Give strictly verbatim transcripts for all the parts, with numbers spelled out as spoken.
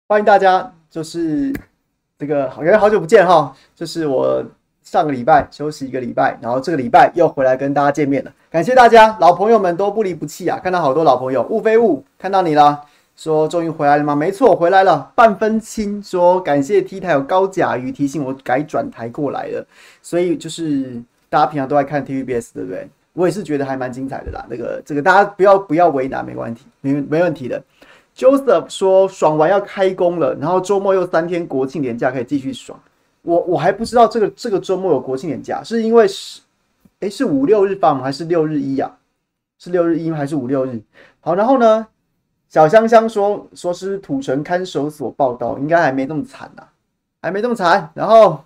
欢迎大家，就是这个好，好久不见哈，就是我上个礼拜休息一个礼拜，然后这个礼拜又回来跟大家见面了，感谢大家，老朋友们都不离不弃啊，看到好多老朋友，雾非雾看到你了，说终于回来了吗？没错，回来了。半分亲说感谢 T 台有高甲鱼提醒我改转台过来了，所以就是大家平常都在看 T V B S 对不对？我也是觉得还蛮精彩的啦，那个这个大家不要不要为难，没问题，没没问题的。Joseph 说爽完要开工了，然后周末又三天国庆连假可以继续爽。我我还不知道这个这个周末有国庆连假，是因为是哎是五六日放吗？还是六日一啊？是六日一还是五六日？好，然后呢，小香香说说是土城看守所报道，应该还没那么惨啊，还没那么惨。然后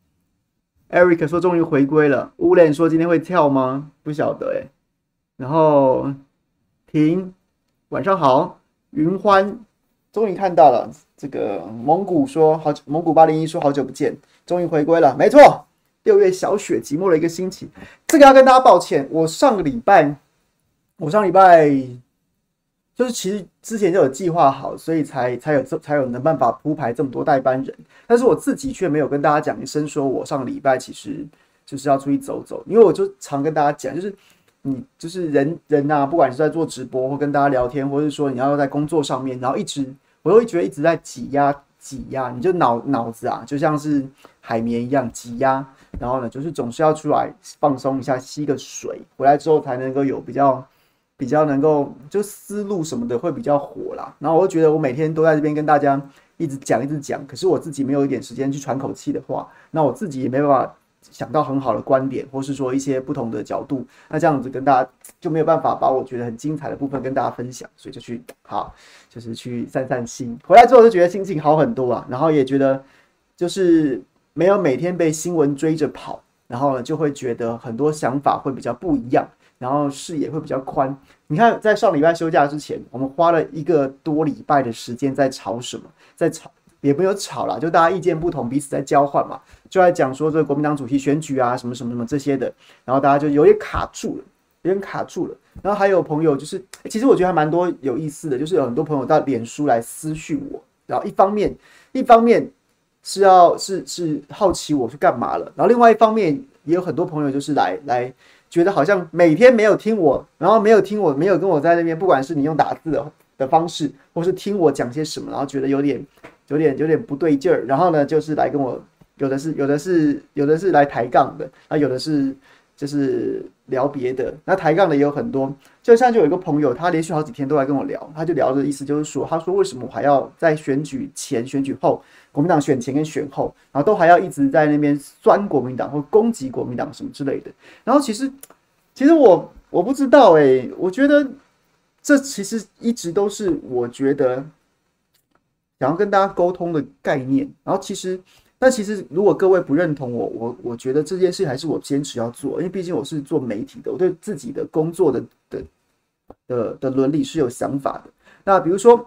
Eric 说终于回归了，乌莲说今天会跳吗？不晓得哎、欸。然后婷晚上好。云欢终于看到了，这个蒙古说好，蒙古八零一说好久不见，终于回归了，没错，六月小雪寂寞了一个星期，这个要跟大家抱歉，我上个礼拜，我上礼拜就是其实之前就有计划好，所以才才有才有能办法铺排这么多代班人，但是我自己却没有跟大家讲一声，说我上个礼拜其实就是要出去走走，因为我就常跟大家讲，就是。你就是人人啊，不管是在做直播或跟大家聊天，或者是说你要在工作上面，然后一直，我都会觉得一直在挤压挤压，你就脑脑子啊，就像是海绵一样挤压，然后呢，就是总是要出来放松一下，吸个水，回来之后才能够有比较比较能够就思路什么的会比较活啦。然后我就觉得我每天都在这边跟大家一直讲一直讲，可是我自己没有一点时间去喘口气的话，那我自己也没办法。想到很好的观点，或是说一些不同的角度，那这样子跟大家就没有办法把我觉得很精彩的部分跟大家分享，所以就去好，就是去散散心。回来之后就觉得心情好很多啊，然后也觉得就是没有每天被新闻追着跑，然后呢就会觉得很多想法会比较不一样，然后视野会比较宽。你看，在上礼拜休假之前，我们花了一个多礼拜的时间在吵什么，在吵。也没有吵啦，就大家意见不同，彼此在交换嘛，就在讲说这个国民党主席选举啊，什么什么什么这些的，然后大家就有点卡住了，有点卡住了。然后还有朋友就是，其实我觉得还蛮多有意思的，就是有很多朋友到脸书来私讯我，然后一方面一方面是要是是好奇我去干嘛了，然后另外一方面也有很多朋友就是来来觉得好像每天没有听我，然后没有听我，没有跟我在那边，不管是你用打字的的方式，或是听我讲些什么，然后觉得有点。有点有点不对劲儿，然后呢，就是来跟我，有的是有的是有的是来抬杠的，那有的是就是聊别的，那抬杠的也有很多。就像就有一个朋友，他连续好几天都来跟我聊，他就聊的意思就是说，他说为什么我还要在选举前、选举后，国民党选前跟选后，然后都还要一直在那边酸国民党或攻击国民党什么之类的。然后其实其实我我不知道哎、欸，我觉得这其实一直都是我觉得。想要跟大家沟通的概念，然后其实，但其实如果各位不认同我，我我觉得这件事还是我坚持要做，因为毕竟我是做媒体的，我对自己的工作的的的的伦理是有想法的。那比如说，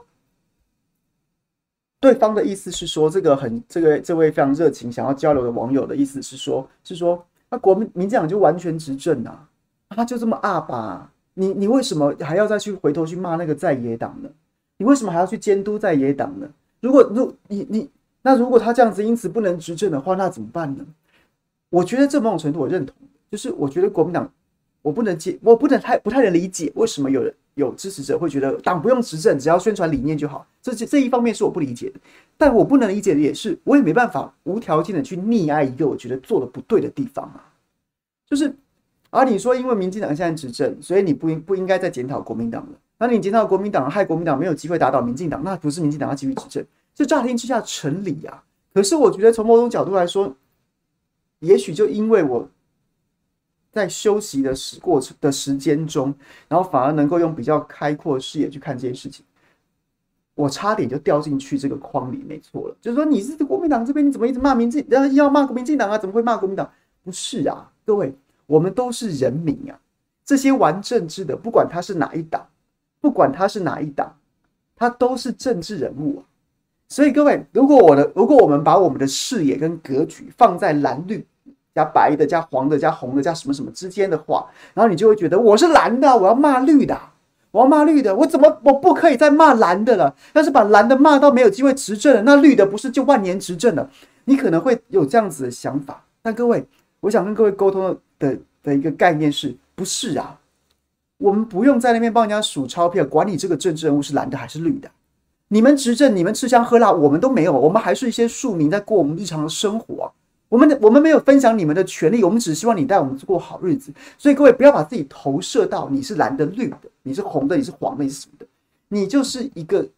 对方的意思是说，这个很这个这位非常热情想要交流的网友的意思是说，是说那国民民进党就完全执政啊，他就这么阿吧，你你为什么还要再去回头去骂那个在野党呢？你为什么还要去监督在野党呢？如果如你你那如果他这样子因此不能执政的话，那怎么办呢？我觉得这某种程度我认同，就是我觉得国民党我不能接，我不能太不太能理解为什么有人有支持者会觉得党不用执政，只要宣传理念就好。这这一方面是我不理解的，但我不能理解的也是，我也没办法无条件的去溺爱一个我觉得做的不对的地方啊。就是啊，你说因为民进党现在执政，所以你不应不应该再检讨国民党了？那你检讨国民党，害国民党没有机会打倒民进党，那不是民进党要继续执政，这乍听之下成理啊。可是我觉得从某种角度来说，也许就因为我在休息的时过程的时间中，然后反而能够用比较开阔的视野去看这件事情，我差点就掉进去这个框里，没错了。就是说你是国民党这边，你怎么一直骂民进，要骂民进党啊？怎么会骂国民党？不是啊，各位，我们都是人民啊。这些玩政治的，不管他是哪一党。不管他是哪一党，他都是政治人物啊。所以各位，如果我的，如果我们把我们的视野跟格局放在蓝绿加白的加黄的加红的加什么什么之间的话，然后你就会觉得我是蓝的，我要骂绿的， 我要骂绿的，我怎么我不可以再骂蓝的了？要是把蓝的骂到没有机会执政了，那绿的不是就万年执政了？你可能会有这样子的想法，但各位，我想跟各位沟通的的一个概念是，不是啊？我们不用在那边帮人家数钞票，管你这个政治人物是蓝的还是绿的。你们执政，你们吃香喝辣，我们都没有，我们还是一些庶民在过我们日常的生活啊。我们我们没有分享你们的权利，我们只希望你带我们过好日子。所以各位不要把自己投射到你是蓝的、绿的，你是红的，你是黄的，你是什么的，你就是一个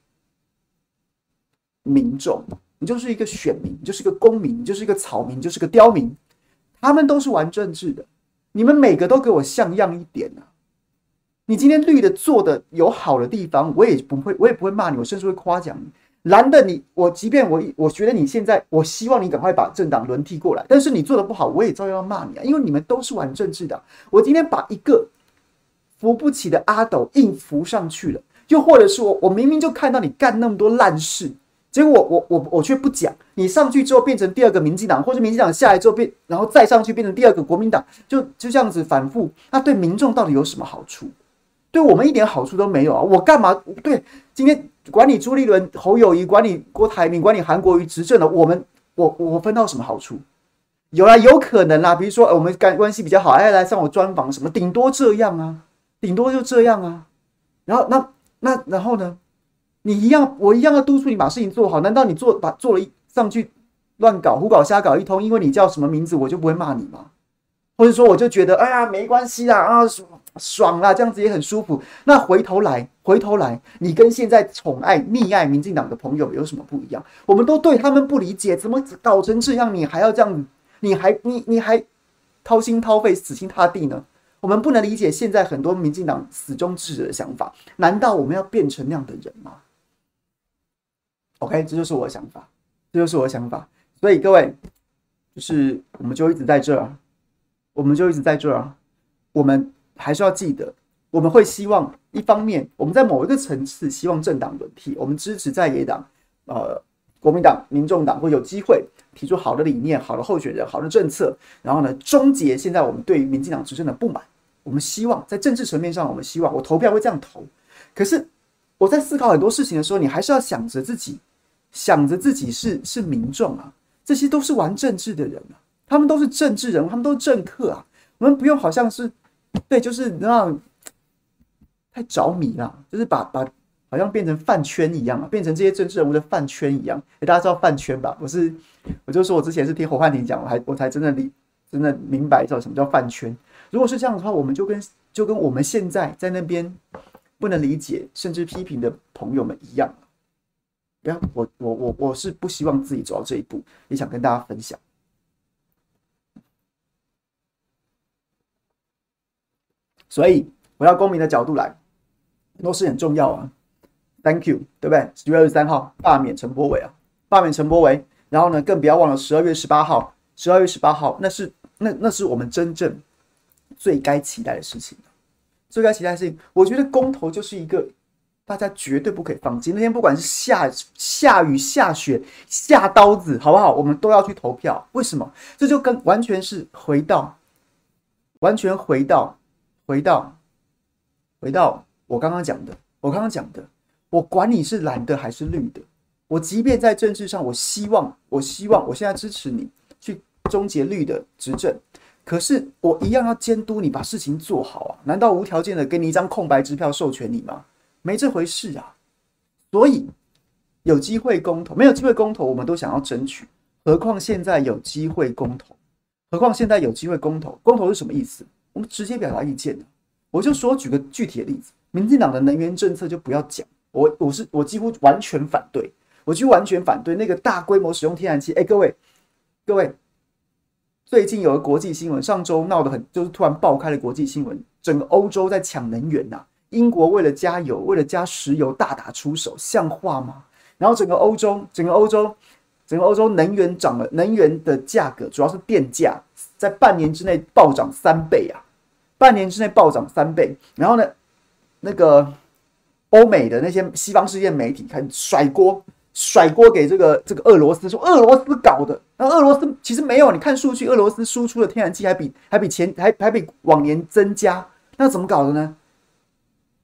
民众，你就是一个选民，你就是一个公民，你就是一个草民，你就是个刁民。他们都是玩政治的，你们每个都给我像样一点啊！你今天绿的做的有好的地方，我也不会，我也不会骂你，我甚至会夸奖你。蓝的你，我即便我我觉得你现在，我希望你赶快把政党轮替过来，但是你做的不好，我也照样要骂你啊，因为你们都是玩政治的啊。我今天把一个扶不起的阿斗硬扶上去了，又或者是我我明明就看到你干那么多烂事，结果我我我我却不讲，你上去之后变成第二个民进党，或者民进党下来之后变，然后再上去变成第二个国民党，就就这样子反复，那对民众到底有什么好处？对我们一点好处都没有啊！我干嘛？对，今天管你朱立伦、侯友宜，管你郭台铭，管你韩国瑜执政了，我们我我分到什么好处？有啦，有可能啦，比如说我们关系比较好，哎，来上我专访什么，顶多这样啊，顶多就这样啊。然后那那然后呢？你一样，我一样要督促你把事情做好。难道你做把做了一上去乱搞、胡搞、瞎搞一通，因为你叫什么名字，我就不会骂你吗？或者说我就觉得，哎呀，没关系啦，啊。爽啦，这样子也很舒服。那回头来，回头来，你跟现在宠爱、溺爱民进党的朋友有什么不一样？我们都对他们不理解，怎么搞成这样？你还要这样子？你还你你还掏心掏肺、死心塌地呢？我们不能理解现在很多民进党死忠志者的想法。难道我们要变成那样的人吗 ？OK， 这就是我的想法，这就是我的想法。所以各位，就是我们就一直在这儿，我们就一直在这儿，我们。还是要记得，我们会希望一方面，我们在某一个层次希望政党轮替，我们支持在野党，呃，国民党、民众党会有机会提出好的理念、好的候选人、好的政策，然后呢，终结现在我们对于民进党执政的不满。我们希望在政治层面上，我们希望我投票会这样投。可是我在思考很多事情的时候，你还是要想着自己，想着自己是是民众啊，这些都是玩政治的人啊，他们都是政治人物，他们都是政客啊，我们不用好像是。对，就是让太着迷了，就是把把好像变成饭圈一样啊，变成这些政治人物的饭圈一样。欸、大家知道饭圈吧？我是，我就说我之前是听侯汉廷讲，我还我才真的理真的明白知道什么叫饭圈。如果是这样的话，我们就跟就跟我们现在在那边不能理解甚至批评的朋友们一样。不要，我我我我是不希望自己走到这一步，也想跟大家分享。所以回到公民的角度来，很多事很重要啊。Thank you， 对不对？十月二十三号罢免陈柏惟啊，罢免陈柏惟。然后呢，更不要忘了十二月十八号，十二月十八号，那是那那是我们真正最该期待的事情。最该期待的事情，我觉得公投就是一个大家绝对不可以放弃。那天不管是下下雨、下雪、下刀子，好不好？我们都要去投票。为什么？这就跟完全是回到，完全回到。回到，回到我刚刚讲的，我刚刚讲的，我管你是蓝的还是绿的，我即便在政治上，我希望，我希望，我现在支持你去终结绿的执政，可是我一样要监督你把事情做好啊！难道无条件的给你一张空白支票授权你吗？没这回事啊！所以有机会公投，没有机会公投，我们都想要争取，何况现在有机会公投，何况现在有机会公投，公投是什么意思？我们直接表达意见的，我就说举个具体的例子，民进党的能源政策就不要讲，我我是我几乎完全反对，我几乎完全反对那个大规模使用天然气。哎，各位各位，最近有个国际新闻，上周闹得很，就是突然爆开了国际新闻，整个欧洲在抢能源呐、啊，英国为了加油，为了加石油大打出手，像话吗？然后整个欧洲，整个欧洲，整个欧洲能源涨了，能源的价格主要是电价，在半年之内暴涨三倍啊！半年之内暴涨三倍，然后呢，那个欧美的那些西方世界媒体开始甩锅，甩锅给这个这个俄罗斯，说俄罗斯搞的。那俄罗斯其实没有，你看数据，俄罗斯输出的天然气还比还比前还还比往年增加，那怎么搞的呢？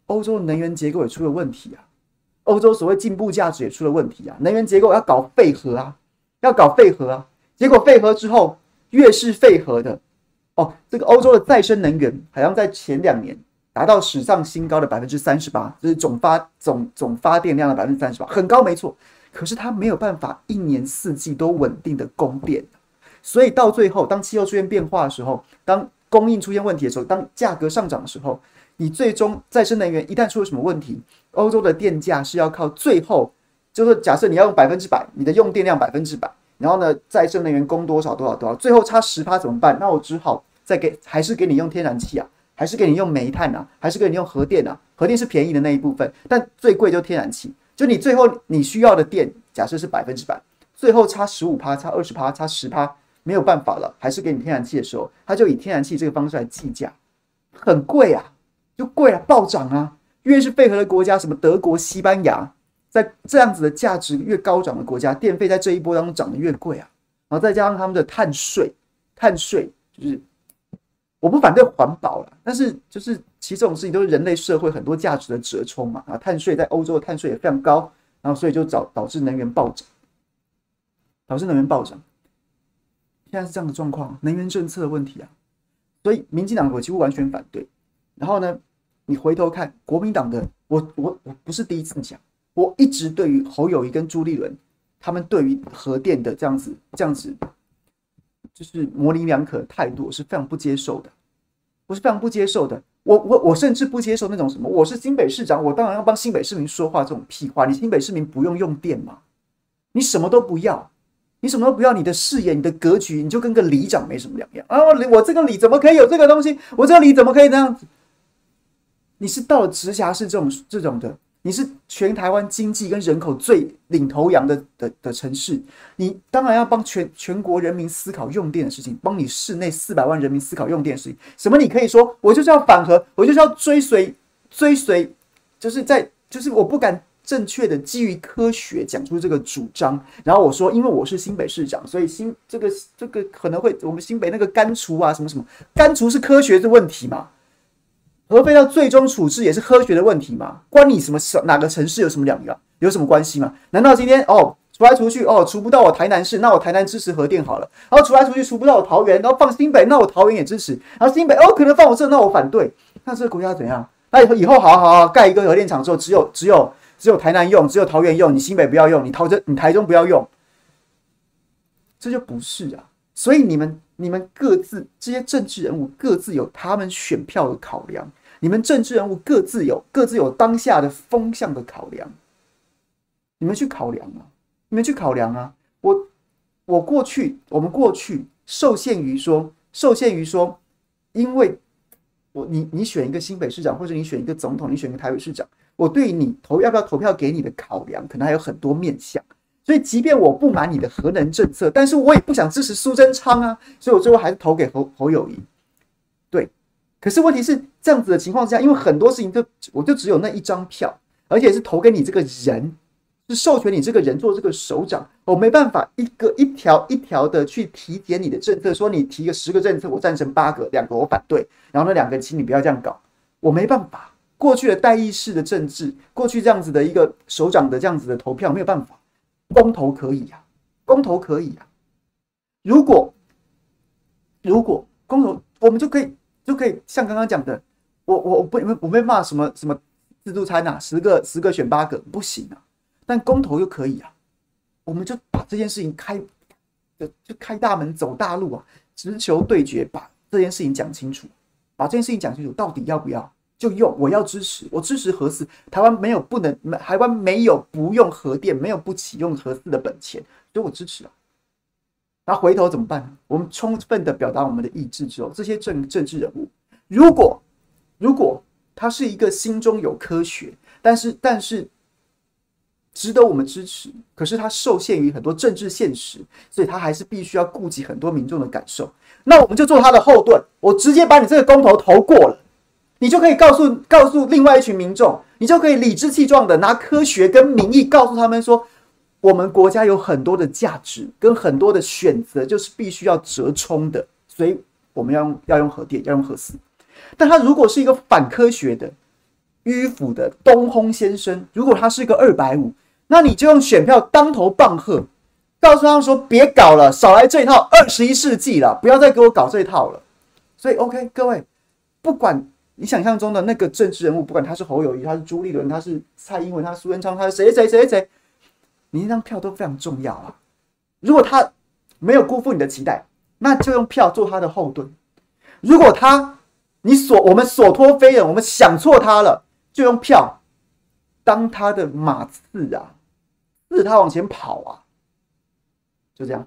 欧洲的能源结构也出了问题啊，欧洲所谓进步价值也出了问题啊，能源结构要搞废核啊，要搞废核啊，结果废核之后越是废核的，哦，这个欧洲的再生能源好像在前两年达到史上新高的百分之三十八，就是总发总总发电量的百分之三十八，很高没错。可是它没有办法一年四季都稳定的供电，所以到最后，当气候出现变化的时候，当供应出现问题的时候，当价格上涨的时候，你最终再生能源一旦出了什么问题，欧洲的电价是要靠最后，就是假设你要用百分之百，你的用电量百分之百，然后呢，再生能源供多少多少多少，最后差十趴怎么办？那我只好再给，还是给你用天然气啊，还是给你用煤炭啊，还是给你用核电啊？核电是便宜的那一部分，但最贵就是天然气。就你最后你需要的电，假设是百分之百，最后差十五趴、差二十趴、差十趴，没有办法了，还是给你天然气的时候，他就以天然气这个方式来计价，很贵啊，就贵啊，暴涨啊。越是废核的国家，什么德国、西班牙，在这样子的价值越高涨的国家，电费在这一波当中涨得越贵啊。然后再加上他们的碳税，碳税就是我不反对环保啦，但是就是其实这种事情都是人类社会很多价值的折冲嘛。啊，碳税在欧洲的碳税也非常高，然后所以就导导致能源暴涨，导致能源暴涨。现在是这样的状况，能源政策的问题啊，所以民进党我几乎完全反对。然后呢，你回头看国民党的，我我我不是第一次讲，我一直对于侯友宜跟朱立伦他们对于核电的这样子这样子。就是模棱两可的态度，我是非常不接受的。我是非常不接受的。我我我甚至不接受那种什么，我是新北市长，我当然要帮新北市民说话这种屁话。你新北市民不用用电吗？你什么都不要，你什么都不要，你的视野、你的格局，你就跟个里长没什么两样啊！我这个里怎么可以有这个东西？我这个里怎么可以这样子？你是到了直辖市这种这种的。你是全台湾经济跟人口最领头羊 的, 的, 的城市，你当然要帮 全, 全国人民思考用电的事情，帮你市内四百万人民思考用电的事情。什么你可以说我就是要反核，我就是要追随追随，就是在就是我不敢正确的基于科学讲出这个主张。然后我说，因为我是新北市长，所以新这个这个可能会我们新北那个干除啊什么什么，干除是科学的问题嘛？核废料最终处置也是科学的问题嘛？关你什么哪个城市有什么两样？有什么关系吗？难道今天哦除来除去哦除不到我台南市，那我台南支持核电好了。然后除来除去除不到我桃园，然后放新北，那我桃园也支持。然后新北哦可能放我这，那我反对。那这个国家怎样？那以后以后好好好盖一个核电厂之后，只有只有只有台南用，只有桃园用，你新北不要用，你桃这你台中不要用，这就不是啊。所以你们你们各自这些政治人物各自有他们选票的考量，你们政治人物各自有各自有当下的风向的考量，你们去考量啊，你们去考量啊。我我过去我们过去受限于说受限于说，因为我你你选一个新北市长，或者你选一个总统，你选一个台北市长，我对你投要不要投票给你的考量，可能还有很多面向。所以，即便我不满你的核能政策，但是我也不想支持苏贞昌啊，所以我最后还是投给侯侯友宜。对，可是问题是这样子的情况之下，因为很多事情就我就只有那一张票，而且是投给你这个人，是授权你这个人做这个首长，我没办法一个一条一条的去提点你的政策，说你提个十个政策，我赞成八个，两个我反对，然后那两个请你不要这样搞，我没办法。过去的代议式的政治，过去这样子的一个首长的这样子的投票，没有办法。公投可以啊，公投可以啊。如果如果公投，我们就可以就可以像刚刚讲的，我我我不我没骂什么什么自助餐啊，十个十个选八个不行啊。但公投又可以啊，我们就把这件事情开就开大门走大路啊，直球对决，把这件事情讲清楚，把这件事情讲清楚，到底要不要？就用，我要支持，我支持核四。台湾没有不能，台湾没有不用核电，没有不启用核四的本钱，所以我支持啊。那回头怎么办？我们充分的表达我们的意志之后，这些政政治人物，如果如果他是一个心中有科学，但是但是值得我们支持，可是他受限于很多政治现实，所以他还是必须要顾及很多民众的感受。那我们就做他的后盾，我直接把你这个公投投过了。你就可以告诉告诉另外一群民众，你就可以理直气壮的拿科学跟民意告诉他们说，我们国家有很多的价值跟很多的选择，就是必须要折冲的，所以我们要用要用核电，要用核四。但他如果是一个反科学的， 迂腐的东轰先生，如果他是个二百五，那你就用选票当头棒喝，告诉他们说别搞了，少来这一套，二十一世纪了，不要再给我搞这一套了。所以 OK， 各位，不管你想象中的那个政治人物，不管他是侯友宜，他是朱立伦，他是蔡英文，他是苏贞昌，他是谁谁谁谁，你那张票都非常重要啊。如果他没有辜负你的期待，那就用票做他的后盾。如果他你所我们所托非人，我们想错他了，就用票当他的马刺啊，刺他往前跑啊，就这样。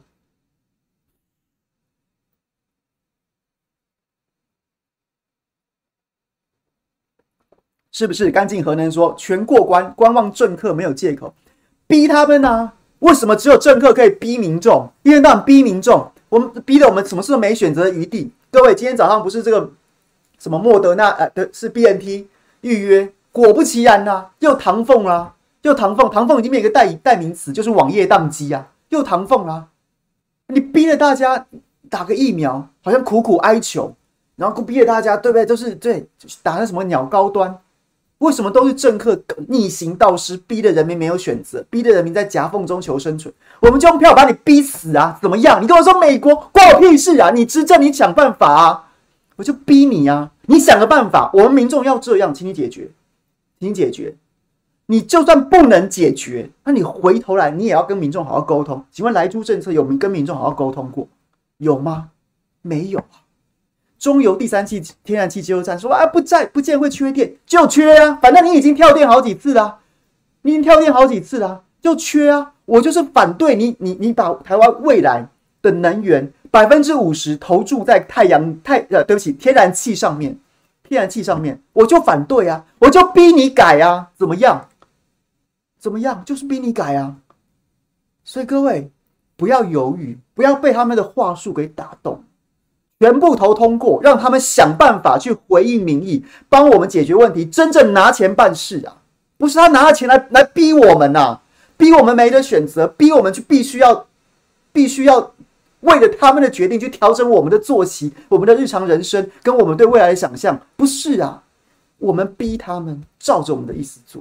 是不是？干净核能说全过关，观望政客没有借口，逼他们啊？为什么只有政客可以逼民众？一天到晚逼民众，我们逼得我们什么事都没选择的余地。各位，今天早上不是这个什么莫德纳呃的是 B N T 预约，果不其然啊，又唐凤啊，又唐凤，唐凤已经变一个代代名词，就是网页宕机啊，又唐凤啊，你逼了大家打个疫苗，好像苦苦哀求，然后逼了大家，对不对？都是对打那什么鸟高端。为什么都是政客逆行道师，逼的人民没有选择，逼的人民在夹缝中求生存？我们就用票把你逼死啊！怎么样？你跟我说美国关我屁事啊！你执政，你想办法啊！我就逼你啊！你想个办法，我们民众要这样，请你解决，请你解决。你就算不能解决，那你回头来，你也要跟民众好好沟通。请问莱猪政策有跟民众好好沟通过？有吗？没有啊！中油第三期天然气接收站说啊，不在不见会缺电，就缺啊！反正你已经跳电好几次啦，你已经跳电好几次啦，就缺啊！我就是反对你，你你把台湾未来的能源百分之五十投注在太阳太呃，对不起，天然气上面，天然气上面，我就反对啊，我就逼你改啊，怎么样？怎么样？就是逼你改啊！所以各位不要犹豫，不要被他们的话术给打动。全部投通过，让他们想办法去回应民意，帮我们解决问题，真正拿钱办事啊！不是他拿了钱来来逼我们呐、啊，逼我们没得选择，逼我们去必须要必须要为了他们的决定去调整我们的作息、我们的日常人生跟我们对未来的想象，不是啊，我们逼他们照着我们的意思做。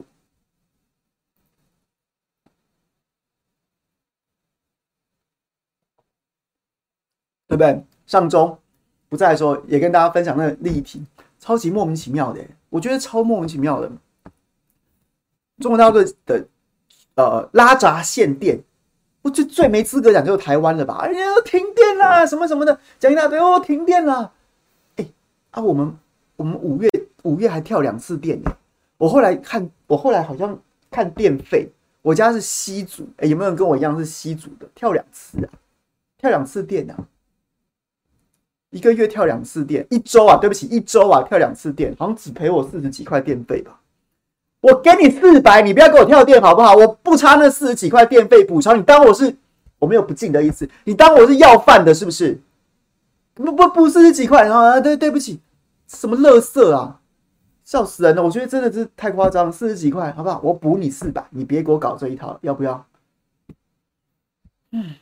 对不对？上周不在的时候，也跟大家分享那个例题，超级莫名其妙的，我觉得超莫名其妙的。中国大陆的呃拉闸限电，我最最没资格讲就是台湾了吧？哎呀，停电啦，什么什么的，讲一大堆哦，停电啦。哎啊，我们我们五月五月还跳两次电呢。我后来看，我后来好像看电费，我家是西组，哎，有没有人跟我一样是西组的？跳两次啊，跳两次电啊。一个月跳两次电，一周啊，对不起，一周啊跳两次电，好像只赔我四十几块电费吧。我给你四百，你不要给我跳电好不好？我不差那四十几块电费补偿，你当我是我没有不敬的意思，你当我是要饭的，是不是？不不不，四十几块啊，对对不起，什么垃圾啊，笑死人了！我觉得真的是太夸张，四十几块，好不好？我补你四百，你别给我搞这一套，要不要？嗯。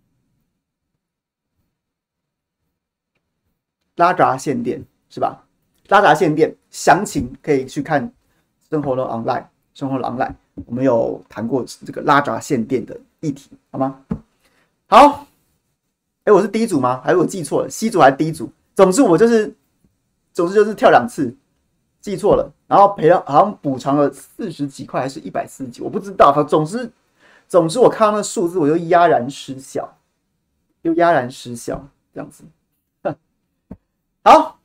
拉闸限电是吧？拉闸限电详情可以去看生活的 online， 生活的 online， 我们有谈过这个拉闸限电的议题，好吗？好，哎，我是第一组吗？还是我记错了？C组还是D组？总之我就是，总之就是跳两次，记错了，然后赔了，好像补偿了四十几块还是一百四十几，我不知道。总之，总之我看到那数字我就哑然失笑，就哑然失笑这样子。好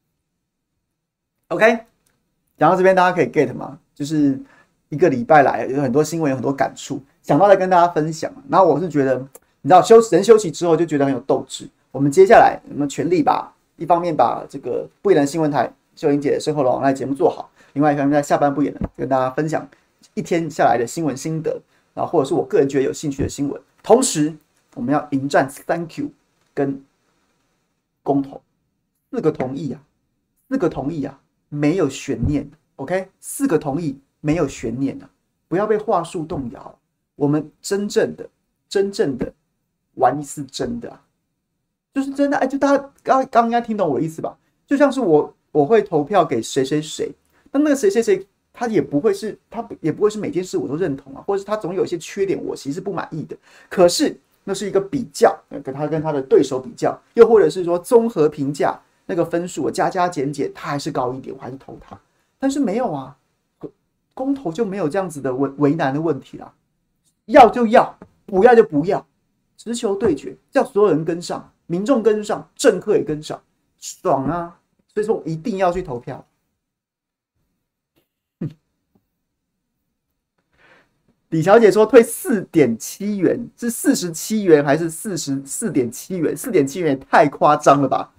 ，OK， 讲到这边大家可以 get 吗？就是一个礼拜来有很多新闻，有很多感触，想到来跟大家分享。然后我是觉得，你知道休人休息之后就觉得很有斗志。我们接下来我们全力把一方面把这个不一人新闻台秀玲姐的生活的网络节目做好，另外一方面在下半部也能跟大家分享一天下来的新闻心得，然后或者是我个人觉得有兴趣的新闻。同时，我们要迎战 Thank you 跟公投。四个同意啊，四个同意啊，没有悬念 ，OK， 四个同意没有悬念啊，不要被话术动摇。我们真正的、真正的玩一次真的啊，就是真的。哎，就大家刚刚应该听懂我的意思吧？就像是我我会投票给谁谁谁，那那个谁谁谁他也不会是他也不会是每件事我都认同啊，或者是他总有一些缺点我其实不满意的。可是那是一个比较，跟他跟他的对手比较，又或者是说综合评价那个分数我加加减减，他还是高一点，我还是投他。但是没有啊，公投就没有这样子的为为难的问题啦，要就要，不要就不要，直球对决，叫所有人跟上，民众跟上，政客也跟上，爽啊！所以说一定要去投票。李小姐说退四点七元，是四十七元还是四十四点七元？四点七元也太夸张了吧！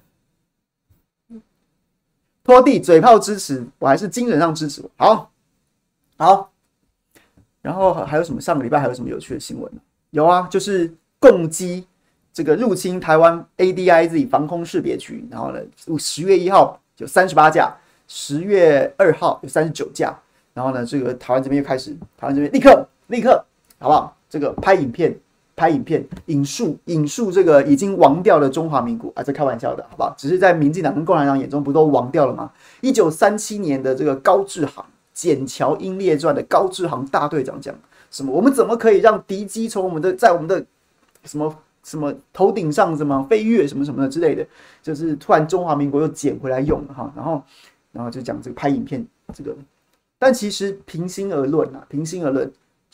拖地嘴炮支持，我还是精神上支持。好，好，然后还有什么？上个礼拜还有什么有趣的新闻呢？有啊，就是共机这个入侵台湾 A D I Z 防空识别区，然后呢，十月一号有三十八架，十月二号有三十九架，然后呢，这个台湾这边又开始，台湾这边立刻。立刻，好不好？这个拍影片，拍影片，引述引述这个已经亡掉的中华民国啊，这开玩笑的，好不好？只是在民进党跟共产党眼中，不都亡掉了吗？一九三七年的这个高志航《笕桥英烈传》的高志航大队长讲什么？我们怎么可以让敌机从我们的在我们的什么什么头顶上什么飞跃什么什么的之类的？就是突然中华民国又捡回来用了哈，然后然后就讲这个拍影片这个，但其实平心而论啊，平心而论。就是，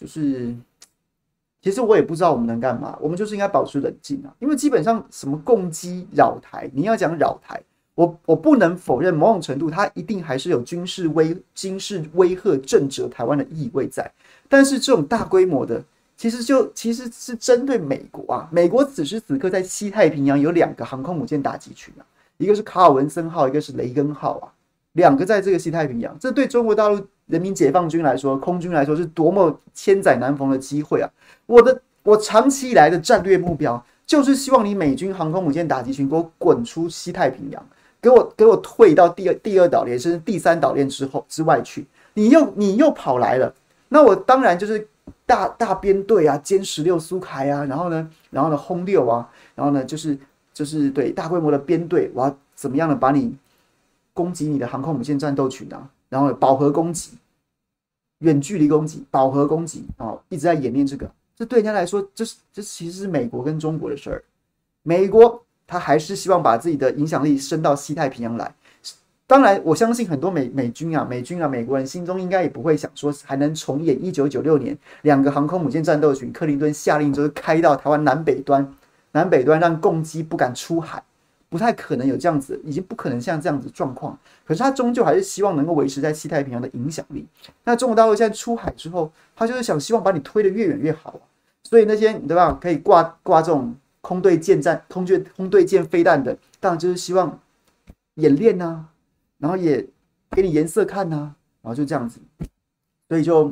其实我也不知道我们能干嘛，我们就是应该保持冷静啊，因为基本上什么共机扰台，你要讲扰台，我我不能否认某种程度它一定还是有军事威军事威吓震慑台湾的意味在，但是这种大规模的，其实就其实是针对美国啊，美国此时此刻在西太平洋有两个航空母舰打击群啊，一个是卡尔文森号，一个是雷根号啊，两个在这个西太平洋，这对中国大陆人民解放军来说，空军来说是多么千载难逢的机会啊！我的我长期以来的战略目标就是希望你美军航空母舰打击群给我滚出西太平洋，给我给我退到第二第二岛链甚至第三岛链之后之外去。你又你又跑来了，那我当然就是大大编队啊，歼十六苏凯啊，然后呢，然后呢轰六啊，然后呢就是就是对大规模的编队，我要怎么样的把你攻击你的航空母舰战斗群啊？然后饱和攻击、远距离攻击、饱和攻击啊、哦，一直在演练这个。这对人家来说，这是这其实是美国跟中国的事儿。美国他还是希望把自己的影响力伸到西太平洋来。当然，我相信很多美美军啊、美军啊、美国人心中应该也不会想说还能重演一九九六年两个航空母舰战斗群，克林顿下令就是开到台湾南北端，南北端让共机不敢出海。不太可能有这样子，已经不可能像这样子状况。可是他终究还是希望能够维持在西太平洋的影响力。那中国大陆现在出海之后，他就是想希望把你推得越远越好啊。所以那些对吧，可以挂挂这种空对舰战、空对空对舰飞弹的，当然就是希望演练啊，然后也给你颜色看啊，然后就这样子。所以就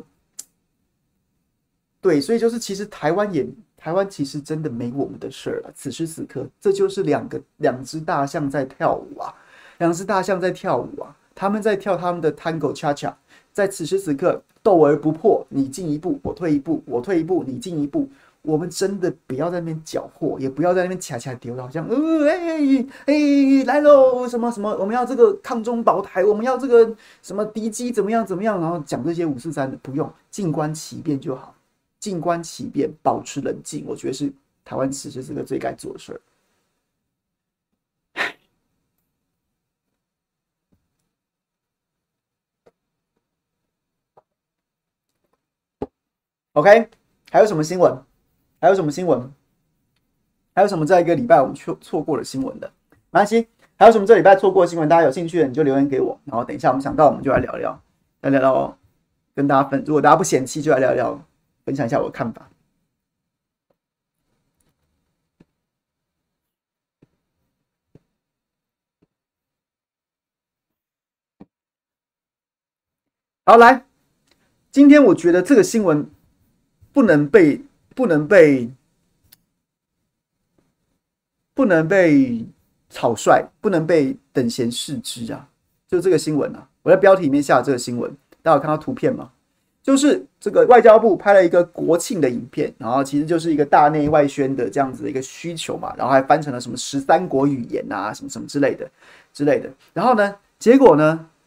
对，所以就是其实台湾也。台湾其实真的没我们的事儿了。此时此刻，这就是两个两只大象在跳舞啊，两只大象在跳舞啊，他们在跳他们的 Tango Cha Cha。在此时此刻，斗而不破，你进一步，我退一步，我退一步，你进一步。我们真的不要在那边搅和，也不要在那边恰恰丢，好像呃哎哎来喽，什么什么，我们要这个抗中保台，我们要这个什么敌机怎么样怎么样，然后讲这些五四三的，不用，静观其变就好。静观其变，保持冷静，我觉得是台湾此时此刻最该做的事儿。OK， 还有什么新闻？还有什么新闻？还有什么这一个礼拜我们错错过了新闻的？没关系，还有什么这礼拜错过的新闻？大家有兴趣的你就留言给我，然后等一下我们想到我们就来聊聊，来聊聊，跟大家分。如果大家不嫌弃，就来聊聊。分享一下我的看法。好，来，今天我觉得这个新闻不能被不能被不能被草率，不能被等闲视之啊！就这个新闻啊，我在标题里面下这个新闻，大家有看到图片吗？就是这个外交部拍了一个国庆的影片，然后其实就是一个大内外宣的这样子的一个需求嘛，然后还翻成了什么十三国语言啊，什么什么之类的之类的。然后呢，结果呢，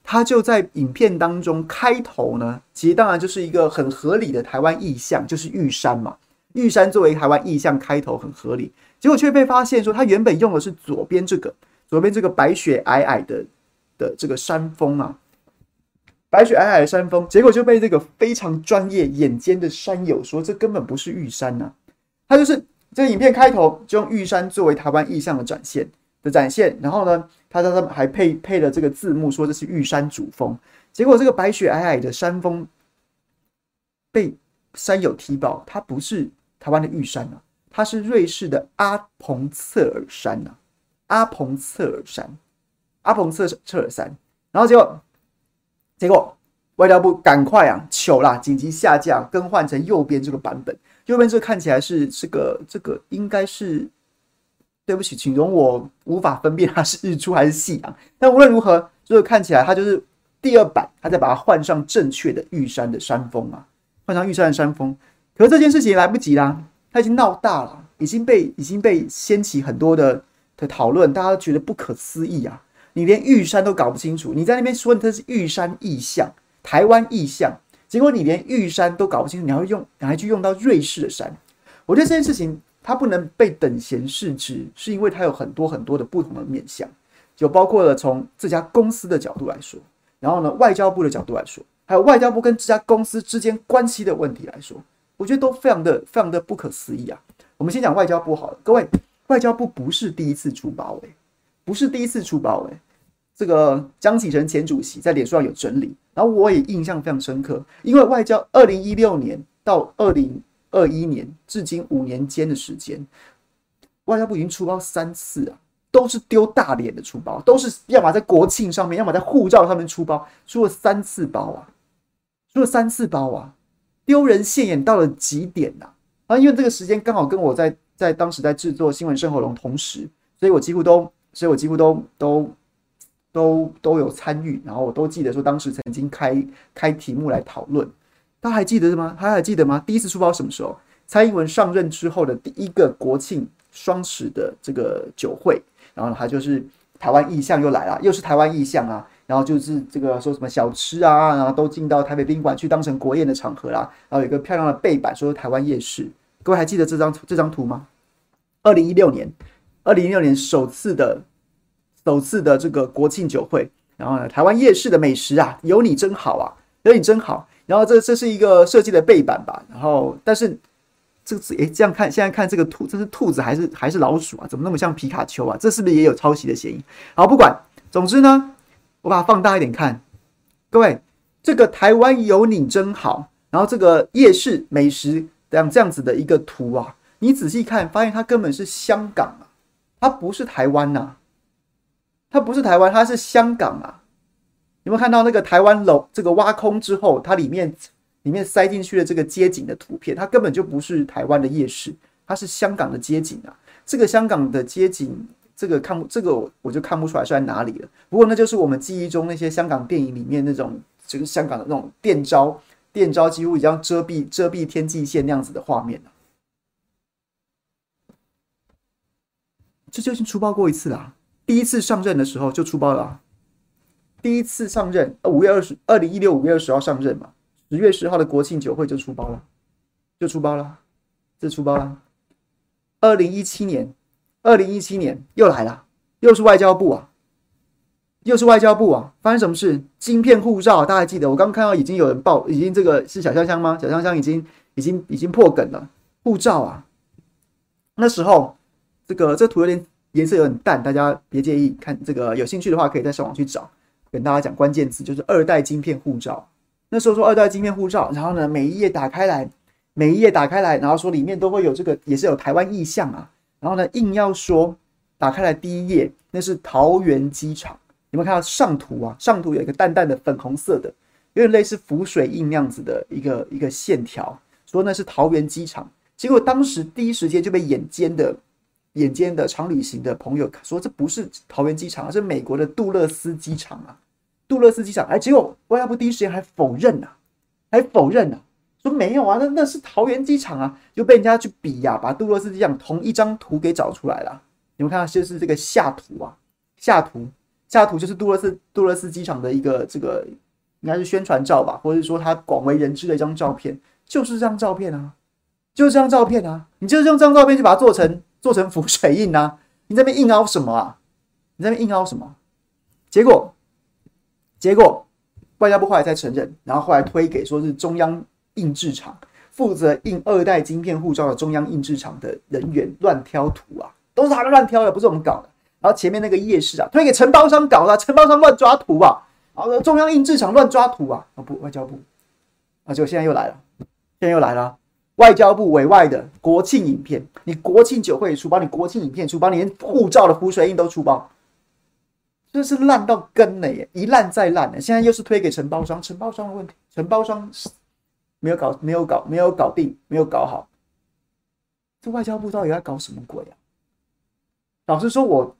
他就在影片当中开头呢，其实当然就是一个很合理的台湾意象，就是玉山嘛。玉山作为台湾意象开头很合理，结果却被发现说，他原本用的是左边这个，左边这个白雪皑皑的的这个山峰啊，白雪皑皑的山峰，结果就被这个非常专业眼尖的山友说，这根本不是玉山呐、啊，他就是这个影片开头就用玉山作为台湾意象的展现的展现，然后呢，他他们还配配了这个字幕说这是玉山主峰，结果这个白雪皑皑的山峰被山友踢爆，它不是台湾的玉山啊，它是瑞士的阿彭策尔山啊，阿彭策尔山，阿彭策策尔山，然后结果结果外交部赶快啊，糗啦，紧急下架，更换成右边这个版本，右边这个看起来是这个这个应该是。对不起，请容我无法分辨它是日出还是夕阳。但无论如何，就是看起来它就是第二版，它再把它换上正确的玉山的山峰啊，换上玉山的山峰。可是这件事情也来不及啦，它已经闹大了，已经被已经被掀起很多的的讨论，大家都觉得不可思议啊！你连玉山都搞不清楚，你在那边说它是玉山意象、台湾意象，结果你连玉山都搞不清楚，你还会用，你还去用到瑞士的山。我觉得这件事情。它不能被等闲视之，是因为它有很多很多的不同的面向，就包括了从这家公司的角度来说，然后呢，外交部的角度来说，还有外交部跟这家公司之间关系的问题来说，我觉得都非常的非常的不可思议啊。我们先讲外交部好了，各位，外交部不是第一次出包诶、欸，不是第一次出包诶、欸。这个江启臣前主席在脸书上有整理，然后我也印象非常深刻，因为外交二零一六年到二零。二一年至今五年间的时间，外交部已经出包三次啊，都是丢大脸的出包，都是要么在国庆上面，要么在护照上面出包，出了三次包啊，出了三次包啊，丢人现眼到了极点呐、啊！啊，因为这个时间刚好跟我在在当时在制作新闻生活龙同时，所以我几乎都，所以我几乎都都都都有参与，然后我都记得说当时曾经开开题目来讨论。大家还记得吗？他还记得吗？第一次出包什么时候？蔡英文上任之后的第一个国庆双十的这个酒会，然后他就是台湾意象又来了，又是台湾意象啊，然后就是这个说什么小吃啊，然后都进到台北宾馆去当成国宴的场合啦，然后有一个漂亮的背板说台湾夜市，各位还记得这张这张图吗？二零一六年，二零一六年首次的首次的这个国庆酒会，然后呢，台湾夜市的美食啊，有你真好啊，有你真好。然后这这是一个设计的背板吧，然后但是这个诶这样看，现在看这个兔，这是兔子还是还是老鼠啊？怎么那么像皮卡丘啊？这是不是也有抄袭的嫌疑？好，不管，总之呢，我把它放大一点看，各位，这个台湾有你真好，然后这个夜市美食这样这样子的一个图啊，你仔细看，发现它根本是香港啊，它不是台湾呐、啊，它不是台湾，它是香港啊。有没有看到那个台湾楼这个挖空之后，它里面里面塞进去的这个街景的图片？它根本就不是台湾的夜市，它是香港的街景啊。这个香港的街景，这个看不这个我就看不出来是在哪里了。不过那就是我们记忆中那些香港电影里面那种，就是香港的那种电招，电招几乎已经遮蔽遮蔽天际线那样子的画面了。这就已经出包过一次啦，第一次上任的时候就出包了、啊。第一次上任，五月二十，二零一六五月二十号上任嘛，十月十号的国庆酒会就出包了，就出包了，这出包了。二零一七年，二零一七年又来了，又是外交部啊，又是外交部啊，发生什么事？晶片护照，大家还记得？我刚看到已经有人报，已经这个是小香香吗？小香香已经已经已经破梗了，护照啊，那时候这个这图有点颜色有点淡，大家别介意，看这个有兴趣的话可以再上网去找。跟大家讲关键字就是二代晶片护照。那时候说二代晶片护照，然后呢，每一页打开来，每一页打开来，然后说里面都会有这个，也是有台湾意象啊。然后呢，硬要说打开来第一页那是桃园机场，有没有看到上图啊？上图有一个淡淡的粉红色的，有点类似浮水印那样子的一个一个线条，说那是桃园机场。结果当时第一时间就被眼尖的眼尖的常旅行的朋友说，这不是桃园机场啊，是美国的杜勒斯机场啊。杜勒斯机场，哎，结果外交部第一时间还否认呐、啊，还否认呐、啊，说没有啊，那那是桃园机场啊，就被人家去比呀、啊，把杜勒斯机场同一张图给找出来了。你们看到就是这个下图啊，下图， 下图就是杜勒斯杜勒斯机场的一个这个应该是宣传照吧，或者说它广为人知的一张照片，就是这张照片啊，就是这张照片啊，你就是用这张照片就把它做成做成浮水印啊，你在那边硬凹什么啊？你在那边硬凹什么？结果结果外交部后来才承认，然后后来推给说是中央印制厂负责印二代晶片护照的中央印制厂的人员乱挑图啊，都是他们乱挑的，不是我们搞的。然后前面那个夜市啊，推给承包商搞的、啊，承包商乱抓图啊，然后中央印制厂乱抓图啊，哦不，外交部，啊，结果现在又来了，现在又来了，外交部委外的国庆影片，你国庆酒会出包，你国庆影片出包，你连护照的浮水印都出包，真是烂到根了耶，一烂再烂了，现在又是推给承包商，承包商的问题，承包商没有搞，没有搞，没有搞定，没有搞好，这外交部到底在搞什么鬼啊？老实说我，我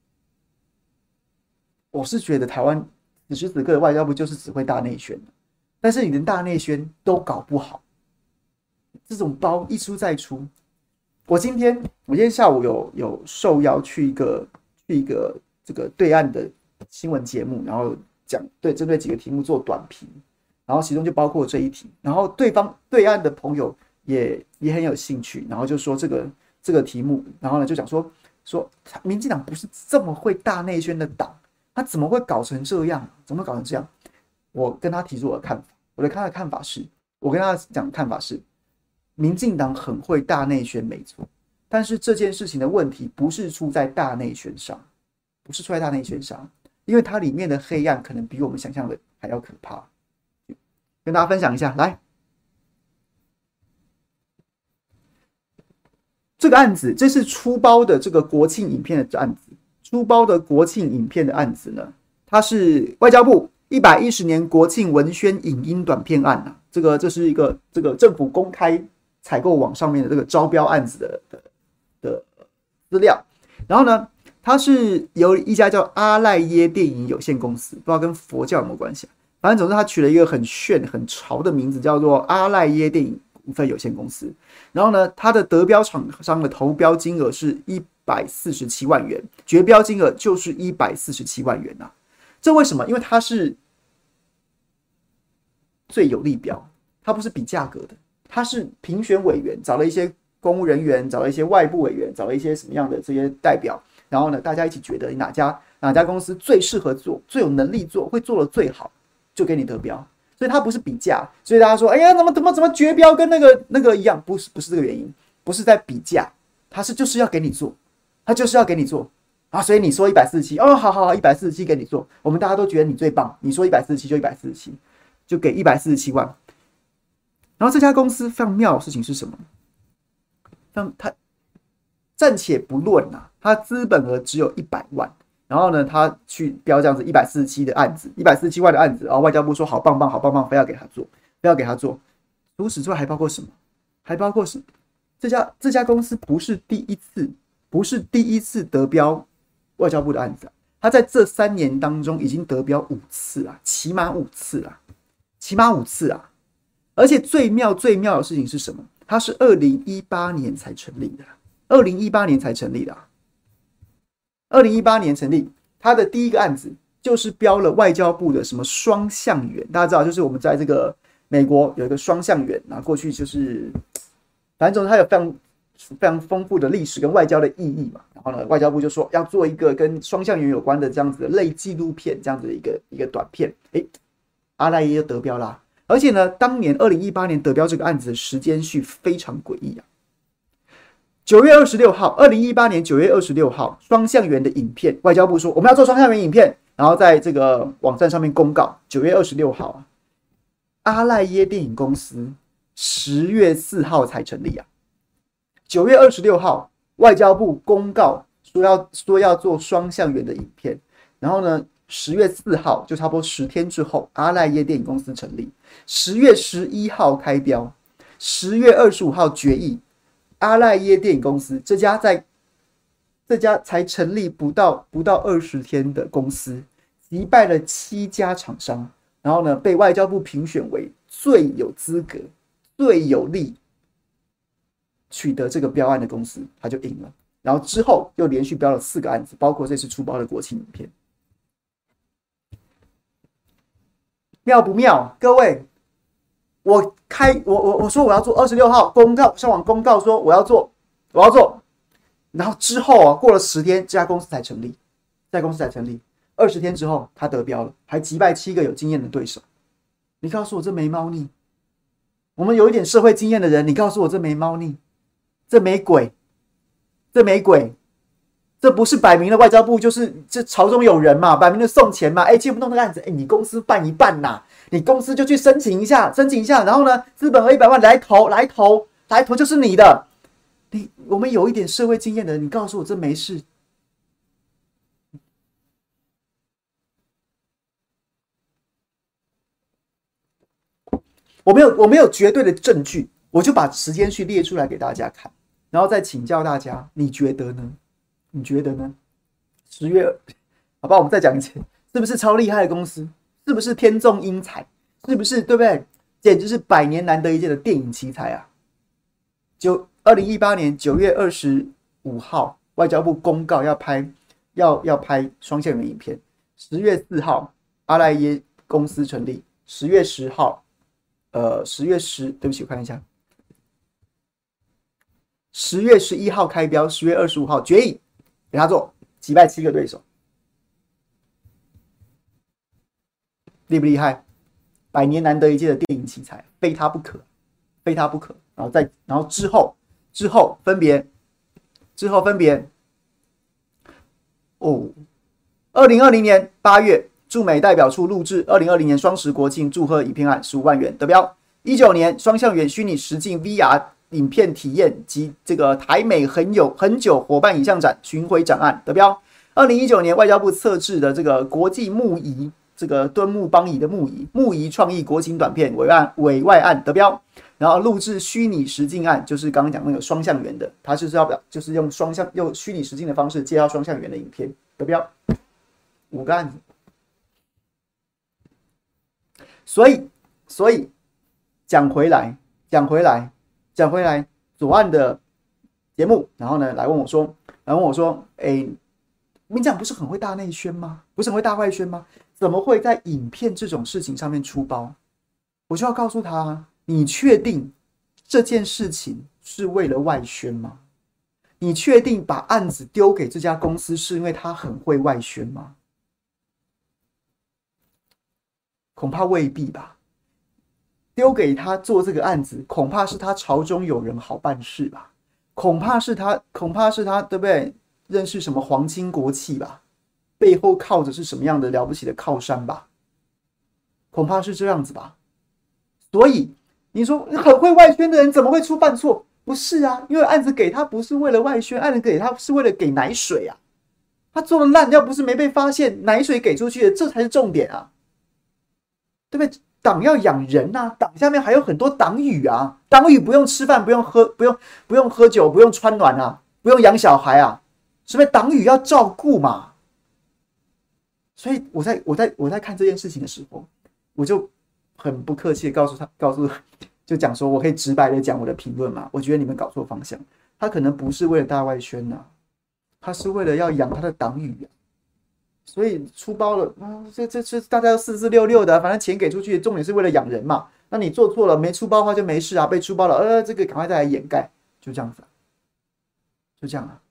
我是觉得台湾此时此刻的外交部就是只会大内宣，但是你连大内宣都搞不好，这种包一出再出。我今天我今天下午有有受邀去一个去一个这个对岸的新闻节目，然后讲对针对几个题目做短评，然后其中就包括这一题，然后对方对岸的朋友也也很有兴趣，然后就说这个这个题目，然后呢就讲说说民进党不是这么会大内宣的党。他怎么会搞成这样？怎么会搞成这样？我跟他提出我的看法，我的他的看法是，我跟他讲的看法是，民进党很会大内宣没错，但是这件事情的问题不是出在大内宣上，不是出在大内宣上，因为它里面的黑暗可能比我们想象的还要可怕。跟大家分享一下，来，这个案子，这是出包的这个国庆影片的案子。出包的国庆影片的案子呢，它是外交部一百一十年国庆文宣影音短片案啊，这个这是一个这个政府公开采购网上面的这个招标案子的的的资料。然后呢，它是由一家叫阿赖耶电影有限公司，不知道跟佛教有没有关系啊？反正总之，他取了一个很炫、很潮的名字，叫做阿赖耶电影股份有限公司。然后呢，它的得标厂商的投标金额是一百四十七万元，绝标金额就是一百四十七万元啊！这为什么？因为它是最有利标，它不是比价格的，它是评选委员找了一些公务人员，找了一些外部委员，找了一些什么样的这些代表，然后呢，大家一起觉得哪家哪家公司最适合做，最有能力做，会做得最好，就给你得标。所以它不是比价，所以大家说，哎呀，怎么怎么怎么绝标跟那个那个一样？不是不是这个原因，不是在比价，它是就是要给你做。他就是要给你做啊，所以你说一百四十七，哦，好好好，一百四十七给你做，我们大家都觉得你最棒，你说一百四十七就一百四十七，就给一百四十七万。然后这家公司非常妙的事情是什么？让他暂且不论啊，他资本额只有一百万，然后呢，他去标这样子一百四十七的案子，一百四十七万的案子，然后外交部说好棒棒，好棒棒，非要给他做，非要给他做。除此之外还包括什么？还包括什么？这家这家公司不是第一次。不是第一次得标外交部的案子、啊，他在这三年当中已经得标五次啊，起码五次啊，起码五次啊！而且最妙最妙的事情是什么？他是二零一八年才成立的，二零一八年才成立的、啊，二零一八年成立，他的第一个案子就是标了外交部的什么双向员，大家知道，就是我们在这个美国有一个双向员，然后过去就是，反正它有非常。非常丰富的历史跟外交的意义嘛，然后呢，外交部就说要做一个跟双向员有关的这样子的类纪录片，这样子的一个一个短片，哎，阿赖耶就得标啦。而且呢，当年二零一八年得标这个案子的时间序非常诡异啊。九月二十六号，二零一八年九月二十六号，双向员的影片，外交部说我们要做双向员影片，然后在这个网站上面公告，九月二十六号啊，阿赖耶电影公司十月四号才成立啊。九月二十六号，外交部公告说要说要做双向员的影片，然后呢，十月四号就差不多十天之后，阿赖耶电影公司成立，十月十一号开标，十月二十五号决议，阿赖耶电影公司这家在这家才成立不到不到二十天的公司，击败了七家厂商，然后呢，被外交部评选为最有资格、最有利。取得这个标案的公司，他就赢了。然后之后又连续标了四个案子，包括这次出包的国庆影片。 妙不妙？各位，我开我我我说我要做二十六号公告，上网公告说我要做，我要做，然后之后啊，过了十天，这家公司才成立，这家公司才成立。二十天之后，他得标了，还击败七个有经验的对手。你告诉我这没猫腻？我们有一点社会经验的人，你告诉我这没猫腻？这没鬼？这没鬼？这不是摆明了外交部就是这朝中有人嘛，摆明了送钱嘛？哎，接不动这个案子，哎，你公司办一办呐、啊，你公司就去申请一下，申请一下，然后呢，资本额一百万来投，来投，来投就是你的。你我们有一点社会经验的人，你告诉我这没事？我没有我没有绝对的证据，我就把时间序列出来给大家看，然后再请教大家，你觉得呢？你觉得呢？十月，好吧，我们再讲一次，是不是超厉害的公司？是不是天纵英才？是不是对不对？简直是百年难得一见的电影奇才啊！就二零一八年九月二十五号，外交部公告要拍要要拍双线源影片。十月四号，阿赖耶公司成立。十月十号。呃，十月十，对不起，我看一下，十月十一号开标，十月二十五号决议给他做，击败七个对手，厉不厉害？百年难得一见的电影奇才，非他不可，非他不可。然后再，然后之后，之后分别，之后分别，哦，二零二零年八月。驻美代表处录制二零二零年双十国庆祝贺影片案十五万元得标。一九年双向源虚拟实境 V R 影片体验及这个台美很有很久伙伴影像展巡回展案得标。二零一九年外交部策制的这个国际木仪这个敦木邦仪的木仪木仪创意国情短片委外委外案得标。然后录制虚拟实境案，就是刚刚讲那个双向源的，它就是要就是用双向用虚拟实境的方式介绍双向源的影片得标。五个案子。所以，所以讲回来，讲回来，讲回来，左岸的节目，然后呢，来问我说，来问我说，哎，民进党不是很会大内宣吗？不是很会大外宣吗？怎么会在影片这种事情上面出包？我就要告诉他，你确定这件事情是为了外宣吗？你确定把案子丢给这家公司是因为他很会外宣吗？恐怕未必吧。丢给他做这个案子，恐怕是他朝中有人好办事吧？恐怕是他，恐怕是他，对不对？认识什么皇亲国戚吧？背后靠着是什么样的了不起的靠山吧？恐怕是这样子吧。所以你说很会外宣的人怎么会出犯错？不是啊，因为案子给他不是为了外宣，案子给他是为了给奶水啊。他做的烂，要不是没被发现，奶水给出去的，这才是重点啊。对不对？党要养人啊，党下面还有很多党羽啊，党羽不用吃饭，不用喝，不用不用喝酒，不用穿暖啊，不用养小孩啊，是不是？党羽要照顾嘛。所以我在我在我在看这件事情的时候，我就很不客气的告诉他，告诉就讲说，我可以直白的讲我的评论嘛。我觉得你们搞错方向，他可能不是为了大外宣呐、啊，他是为了要养他的党羽啊。所以出包了，嗯、这这这大家都四四六六的，反正钱给出去，重点是为了养人嘛。那你做错了，没出包的话就没事啊，被出包了，呃，这个赶快再来掩盖，就这样子、啊，就这样啊。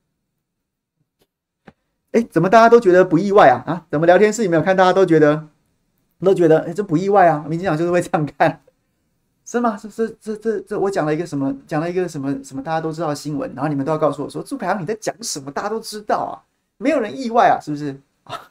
哎，怎么大家都觉得不意外啊？啊，怎么聊天室里面有看大家都觉得都觉得，哎，这不意外啊？民进党就是会这样干，是吗？这这这这这，我讲了一个什么？讲了一个什么什么大家都知道的新闻，然后你们都要告诉我说，朱凯航你在讲什么？大家都知道啊，没有人意外啊，是不是？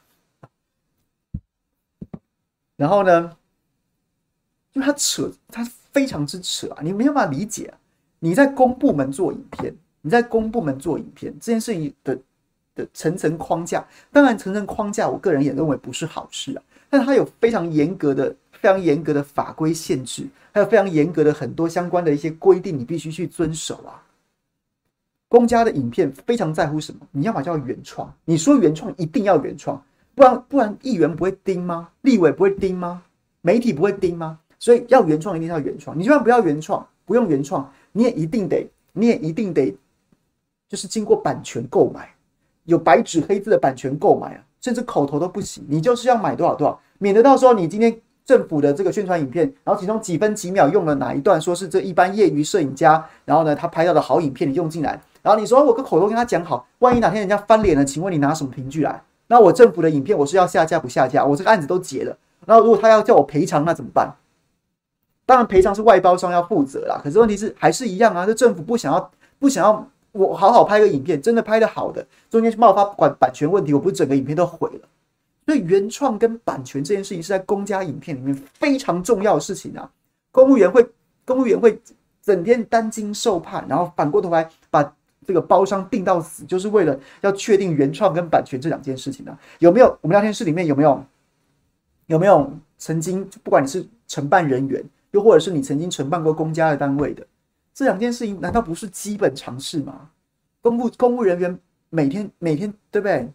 然后呢，因为他扯，他非常之扯啊，你没有办法理解啊。你在公部门做影片，你在公部门做影片这件事情的的层层框架，当然层层框架，我个人也认为不是好事啊。但是它有非常严格的、非常严格的法规限制，还有非常严格的很多相关的一些规定，你必须去遵守啊。公家的影片非常在乎什么？你要么叫原创，你说原创一定要原创。不然不然，议员不会盯吗？立委不会盯吗？媒体不会盯吗？所以要原创，一定要原创。你就算不要原创，不用原创，你也一定得，你也一定得，就是经过版权购买，有白纸黑字的版权购买啊，甚至口头都不行。你就是要买多少多少，免得到时候你今天政府的这个宣传影片，然后其中几分几秒用了哪一段，说是这一般业余摄影家，然后呢他拍到的好影片你用进来，然后你说我跟口头跟他讲好，万一哪天人家翻脸了，请问你拿什么凭据来？那我政府的影片我是要下架不下架？我这个案子都结了，然后如果他要叫我赔偿，那怎么办？当然赔偿是外包商要负责啦，可是问题是还是一样啊，这政府不想要不想要我好好拍个影片，真的拍得好的，中间冒发管版权问题，我不是整个影片都毁了。所以原创跟版权这件事情是在公家影片里面非常重要的事情啊。公务员会公务员会整天担惊受怕，然后反过头来把这个包商定到死，就是为了要确定原创跟版权这两件事情啊。有没有我们聊天室里面有没有有没有曾经不管你是承办人员，又或者是你曾经承办过公家的单位的，这两件事情难道不是基本常识吗？公务公务人员每天每天对不对？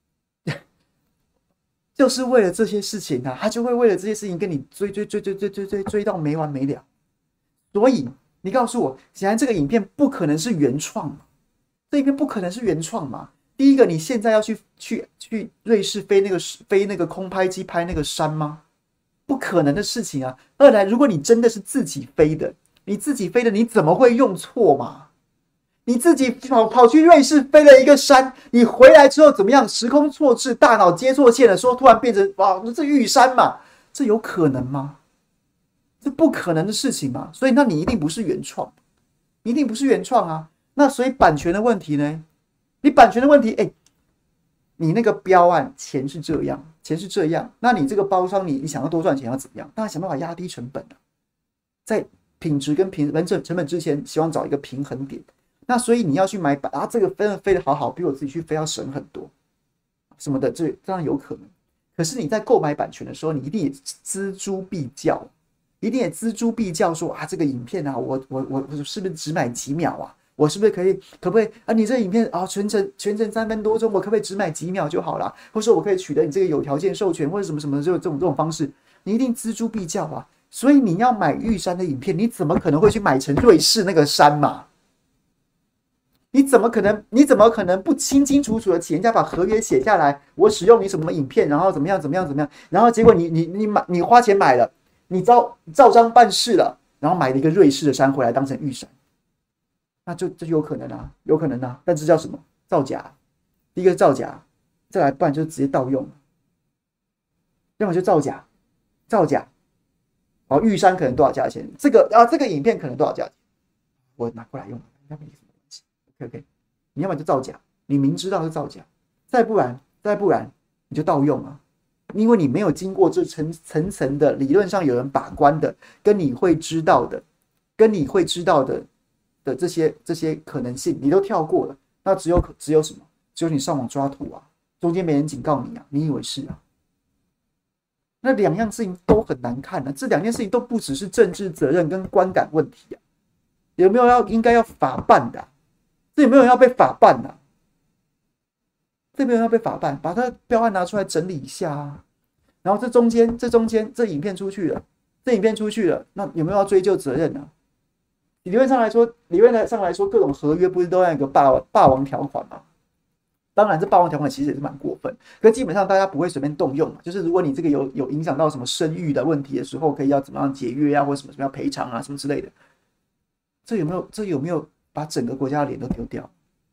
就是为了这些事情啊，他就会为了这些事情跟你追追追追追追追追到没完没了。所以你告诉我，显然这个影片不可能是原创嘛？这影片不可能是原创嘛？第一个，你现在要去去去瑞士飞那个飞那个空拍机拍那个山吗？不可能的事情啊！二来，如果你真的是自己飞的，你自己飞的，你怎么会用错嘛？你自己跑跑去瑞士飞了一个山，你回来之后怎么样？时空错置，大脑接错线了，说突然变成哇，这玉山嘛，这有可能吗？这不可能的事情嘛！所以那你一定不是原创，你一定不是原创啊！那所以版权的问题呢？你版权的问题，哎。你那个标案钱是这样，钱是这样，那你这个包商你你想要多赚钱要怎么样？当然想办法压低成本啊，在品质跟平成本之前，希望找一个平衡点。那所以你要去买版啊，这个飞飞得好好，比我自己去飞要省很多，什么的，这当然有可能。可是你在购买版权的时候，你一定也锱铢必较，一定也锱铢必较说啊，这个影片啊，我我我我是不是只买几秒啊？我是不是可以，可不可以啊？你这影片啊，全程全程三分多钟，我可不可以只买几秒就好了？或者说我可以取得你这个有条件授权，或者什么什么这种这种方式，你一定锱铢必较啊。所以你要买玉山的影片，你怎么可能会去买成瑞士那个山嘛？你怎么可能？你怎么可能不清清楚楚的请人家把合约写下来？我使用你什么影片，然后怎么样怎么样怎么样？然后结果你你你买你花钱买了，你照照章办事了，然后买了一个瑞士的山回来当成玉山。那就这就有可能啊，有可能啊，但这叫什么？造假。第一个是造假，再来不然就直接盗用，要么就造假，造假。哦，玉山可能多少价钱？这个啊，这个影片可能多少价钱？我拿过来用，应该没什么关系。OK OK， 你要么就造假，你明知道是造假，再不然再不然你就盗用啊，因为你没有经过这层层层的理论上有人把关的，跟你会知道的，跟你会知道的。的这些这些可能性你都跳过了，那只有只有什么？只有你上网抓图啊，中间没人警告你啊，你以为是啊？那两样事情都很难看啊，这两件事情都不只是政治责任跟观感问题啊，有没有要应该要法办的、啊？这有没有人要被法办啊？这有没有人要被法办？把他的标案拿出来整理一下啊！然后这中间这中间这影片出去了，这影片出去了，那有没有要追究责任呢、啊？理论上来说，理论上来说，各种合约不是都要有个霸霸王条款吗？当然，这霸王条款其实也是蛮过分，可基本上大家不会随便动用嘛。就是如果你这个有有影响到什么声誉的问题的时候，可以要怎么样解约啊，或者什么什么要赔偿啊，什么之类的。这有没有这有没有把整个国家的脸都丢掉？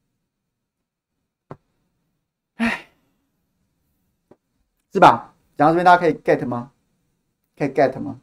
哎，是吧？讲到这边，大家可以 get 吗？可以 get 吗？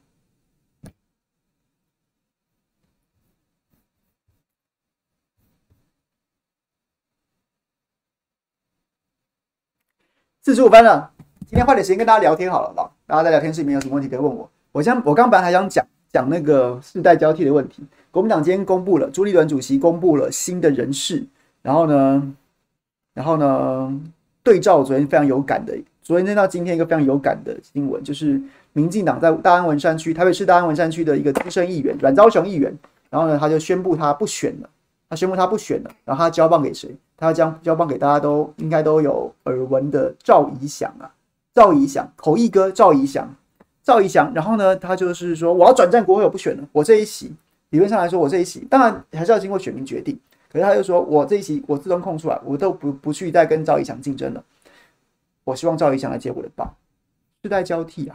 四十五分了，今天花点时间跟大家聊天好了吧？大家在聊天室里面有什么问题可以问我。我想我刚本来还想讲讲那个世代交替的问题。国民党今天公布了，朱立伦主席公布了新的人事，然后呢，然后呢，对照昨天非常有感的，昨天到今天一个非常有感的新闻，就是民进党在大安文山区，台北市大安文山区的一个资深议员阮昭雄议员，然后呢，他就宣布他不选了。他宣布他不选了，然后他交棒给谁？他将交棒给大家都应该都有耳闻的赵怡翔啊，赵怡翔，口译哥赵怡翔，赵怡翔。然后呢，他就是说我要转战国会，我不选了，我这一席理论上来说，我这一席当然还是要经过选民决定，可是他就说我这一席我自动空出来，我都不不去再跟赵怡翔竞争了。我希望赵怡翔来接我的棒，世代交替啊。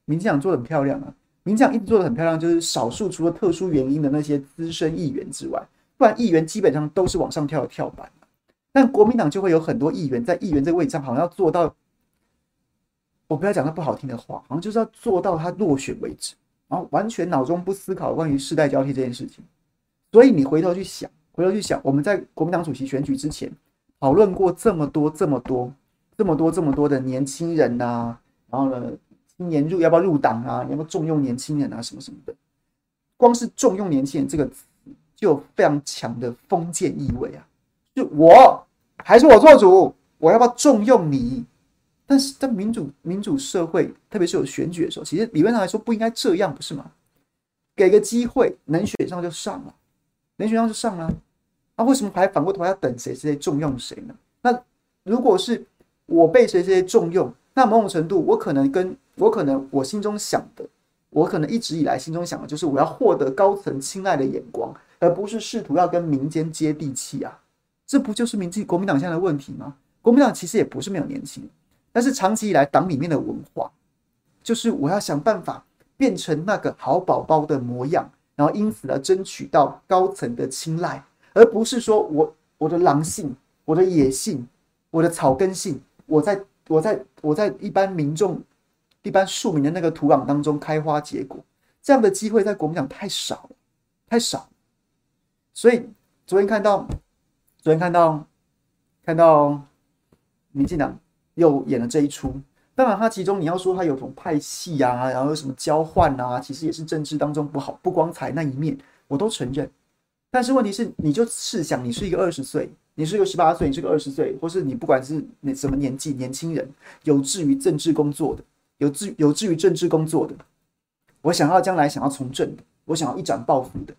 民进党做的很漂亮啊，民进党一直做的很漂亮，就是少数除了特殊原因的那些资深议员之外，不然议员基本上都是往上跳的跳板。但国民党就会有很多议员在议员这个位置上，好像要做到，我不要讲他不好听的话，好像就是要做到他落选为止，然后完全脑中不思考关于世代交替这件事情。所以你回头去想，回头去想，我们在国民党主席选举之前讨论过这么多、这么多、这么多、这么多的年轻人呐、啊，然后呢，青年入要不要入党啊？你要不要重用年轻人啊？什么什么的，光是重用年轻人这个词就有非常强的封建意味啊！就我还是我做主，我要不要重用你？但是在民主民主社会，特别是有选举的时候，其实理论上来说不应该这样，不是吗？给个机会，能选上就上了，能选上就上了。那、啊、为什么还反过头要等谁谁重用谁呢？那如果是我被谁谁重用，那某种程度我可能跟我可能我心中想的，我可能一直以来心中想的就是我要获得高层青睐的眼光，而不是试图要跟民间接地气啊。这不就是民进国民党现在的问题吗？国民党其实也不是没有年轻人，但是长期以来党里面的文化，就是我要想办法变成那个好宝宝的模样，然后因此而争取到高层的青睐，而不是说我我的狼性、我的野性、我的草根性，我在我在我在一般民众、一般庶民的那个土壤当中开花结果，这样的机会在国民党太少了，太少了。所以昨天看到。昨天看到看到民进党又演了这一出，当然他其中你要说他有种派系啊，然后有什么交换啊，其实也是政治当中不好不光彩那一面，我都承认。但是问题是，你就试想，你是一个二十岁，你是一个十八岁，你是个二十岁，或是你不管是什么年纪年轻人，有志于政治工作的，有志有志于政治工作的，我想要将来想要从政的，我想要一展抱负的。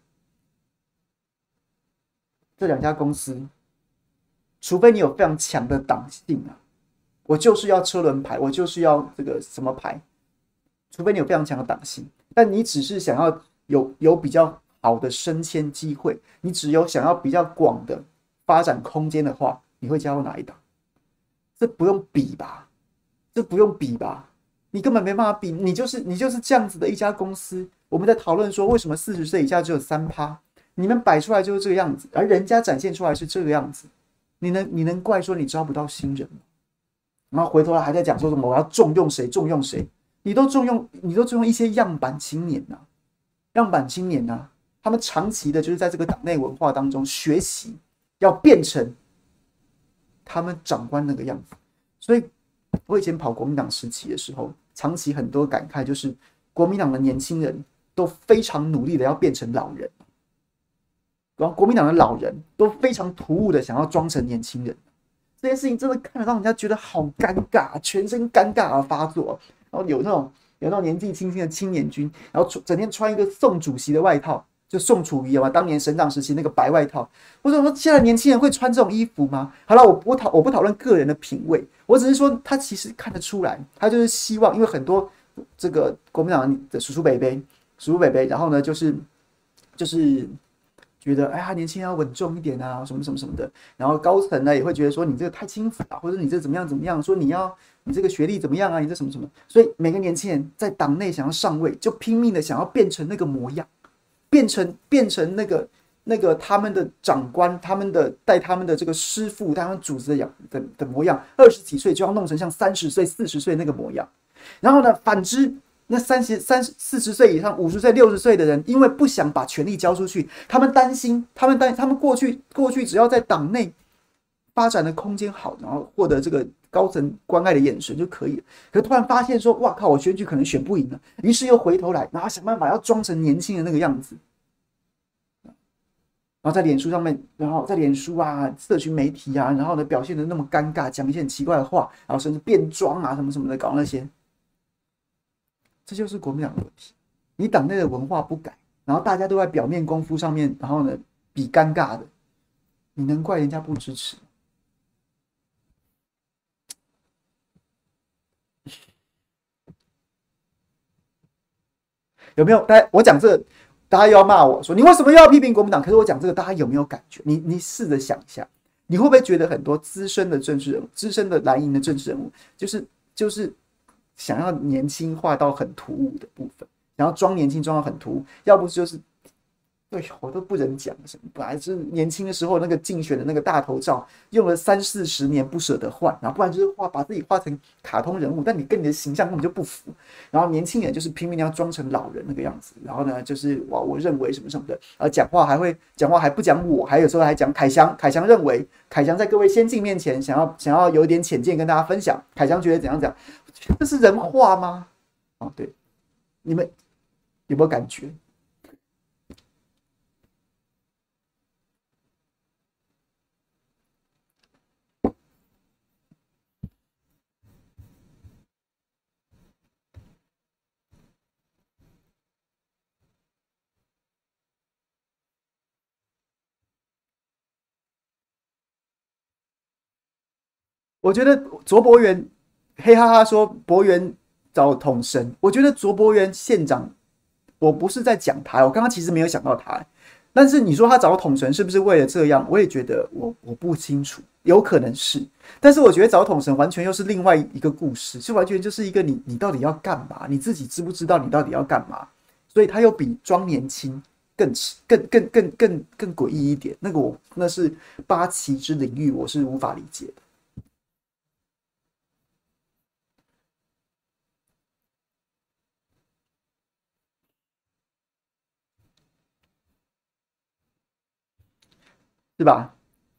这两家公司，除非你有非常强的党性啊，我就是要车轮牌，我就是要这个什么牌，除非你有非常强的党性，但你只是想要有有比较好的升迁机会，你只有想要比较广的发展空间的话，你会加入哪一党？这不用比吧？这不用比吧？你根本没办法比，你就是你就是这样子的一家公司。我们在讨论说，为什么四十岁以下只有三趴？你们摆出来就是这个样子，而人家展现出来是这个样子，你能你能怪说你招不到新人吗？然后回头来还在讲说什么我要重用谁重用谁，你都重用你都重用一些样板青年呐、啊，样板青年呐、啊，他们长期的就是在这个党内文化当中学习，要变成他们长官那个样子。所以我以前跑国民党时期的时候，长期很多感慨就是国民党的年轻人都非常努力的要变成老人。然后国民党的老人都非常突兀的想要装成年轻人，这件事情真的看得让人家觉得好尴尬，全身尴尬而发作。然后有那种有那种年纪轻轻的青年军，然后整天穿一个宋主席的外套，就宋楚瑜嘛，当年省长时期那个白外套。我说现在年轻人会穿这种衣服吗？好了，我不讨我不讨论个人的品味，我只是说他其实看得出来，他就是希望，因为很多这个国民党的叔叔伯伯、叔叔伯伯，然后呢就是就是。觉得哎呀，年轻人要稳重一点啊，什么什么什么的。然后高层呢也会觉得说你这个太轻浮了，或者你这怎么样怎么样，说你要你这个学历怎么样啊，你这什么什么。所以每个年轻人在党内想要上位，就拼命的想要变成那个模样，变成变成那个那个他们的长官，他们的带他们的这个师傅，他们主子的的的模样。二十几岁就要弄成像三十岁、四十岁那个模样。然后呢，反之。那三十三四十岁以上、五十岁、六十岁的人，因为不想把权力交出去，他们担心，他们担，他们过去过去只要在党内发展的空间好，然后获得这个高层关爱的眼神就可以了。可是突然发现说，哇靠，我选举可能选不赢了，于是又回头来，然后想办法要装成年轻人那个样子，然后在脸书上面，然后在脸书啊、社群媒体啊，然后呢表现的那么尴尬，讲一些很奇怪的话，然后甚至变装啊什么什么的，搞那些。这就是国民党的问题，你党内的文化不改，然后大家都在表面功夫上面，然后呢比尴尬的，你能怪人家不支持？有没有？大家我讲这个，大家又要骂我说你为什么又要批评国民党？可是我讲这个，大家有没有感觉？你你试着想一下，你会不会觉得很多资深的政治人物、资深的蓝营的政治人物，就是就是。 想要年轻化到很突兀的部分，想要装年轻装到很突兀，要不就是。对，我都不忍讲什么。本来就是年轻的时候那个竞选的那个大头照，用了三四十年不舍得换，然后不然就是画把自己画成卡通人物，但你跟你的形象根本就不符。然后年轻人就是拼命要装成老人那个样子，然后呢就是我我认为什么什么的，而讲话还会讲话还不讲我，还有时候还讲凯翔，凯翔认为凯翔在各位先进面前想要想要有一点浅见跟大家分享，凯翔觉得怎样讲，这是人话吗？啊，对，你们有没有感觉？我觉得卓博源嘿哈哈说博源找统神，我觉得卓博源县长，我不是在讲他，我刚刚其实没有想到他，但是你说他找统神是不是为了这样？我也觉得我我不清楚，有可能是，但是我觉得找统神完全又是另外一个故事，就完全就是一个你你到底要干嘛，你自己知不知道你到底要干嘛？所以他又比装年轻更更更更更更诡异一点，那个我那是八旗之领域，我是无法理解的。是吧？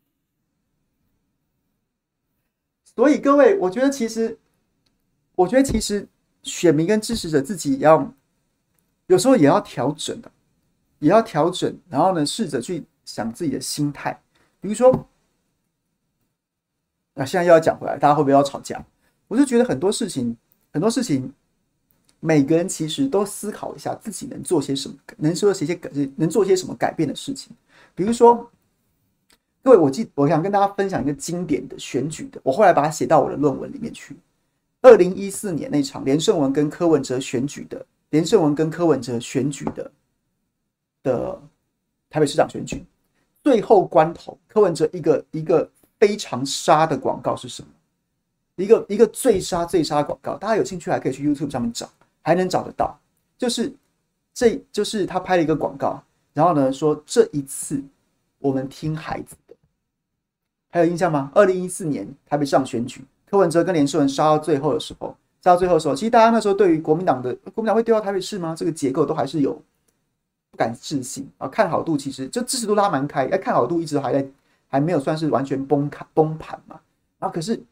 所以各位，我觉得其实，我觉得其实选民跟支持者自己也要，有时候也要调整的，也要调整，然后呢，试着去想自己的心态。比如说，啊，现在又要讲回来，大家会不会要吵架？我就觉得很多事情，很多事情，每个人其实都思考一下自己能做些什么，能做些些能做些什么改变的事情。比如说，各位，我记我想跟大家分享一个经典的选举的，我后来把它写到我的论文里面去。二零一四年那场连胜文跟柯文哲选举的，连胜文跟柯文哲选举的的台北市长选举，最后关头，柯文哲一个一个非常杀的广告是什么？一个一个最杀最杀广告，大家有兴趣还可以去 YouTube 上面找，还能找得到。就是这就是他拍了一个广告，然后呢说这一次我们听孩子的，还有印象吗？二零一四年台北市长选举，柯文哲跟连胜文杀到最后的时候，杀到最后的时候，其实大家那时候对于国民党的国民党会丢到台北市吗？这个结构都还是有不敢置信啊，看好度其实就支持度拉蛮开，哎，看好度一直还在还没有算是完全崩崩盘嘛。然后可是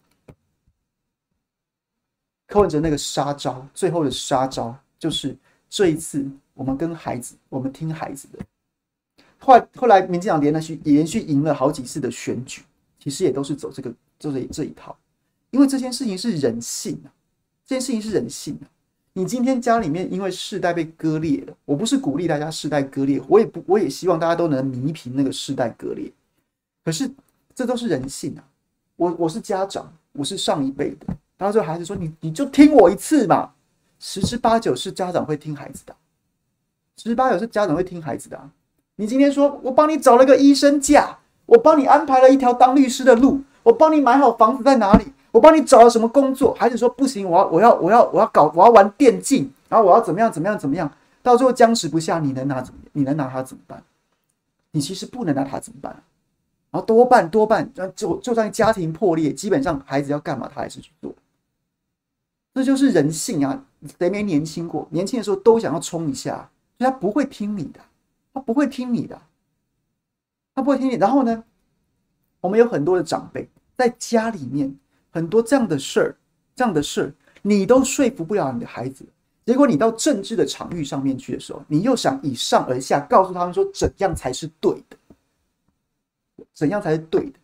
柯文哲那个杀招，最后的杀招就是这一次我们跟孩子，我们听孩子的。后来后来民进党连续连续赢了好几次的选举，其实也都是走这个这这一套，因为这件事情是人性啊，这件事情是人性啊。你今天家里面因为世代被割裂了，我不是鼓励大家世代割裂，我也不我也希望大家都能弥平那个世代割裂，可是这都是人性啊。我我是家长，我是上一辈的，然后这孩子说你你就听我一次嘛，十之八九是家长会听孩子的，十之八九是家长会听孩子的、啊。你今天说我帮你找了个医生假，我帮你安排了一条当律师的路，我帮你买好房子在哪里，我帮你找了什么工作，孩子说不行，我要我要我要我要搞我要玩电竞，然后我要怎么样怎么样怎么样，到最后僵持不下，你能拿怎么你能拿他怎么办？你其实不能拿他怎么办、啊？然后多半多半就就算家庭破裂，基本上孩子要干嘛他还是去做，这就是人性啊！谁没年轻过？年轻的时候都想要冲一下，所以他不会听你的，他不会听你的，他不会听你。然后呢，我们有很多的长辈在家里面，很多这样的事儿，这样的事儿，你都说服不了你的孩子。结果你到政治的场域上面去的时候，你又想以上而下告诉他们说怎样才是对的。怎样才是对的？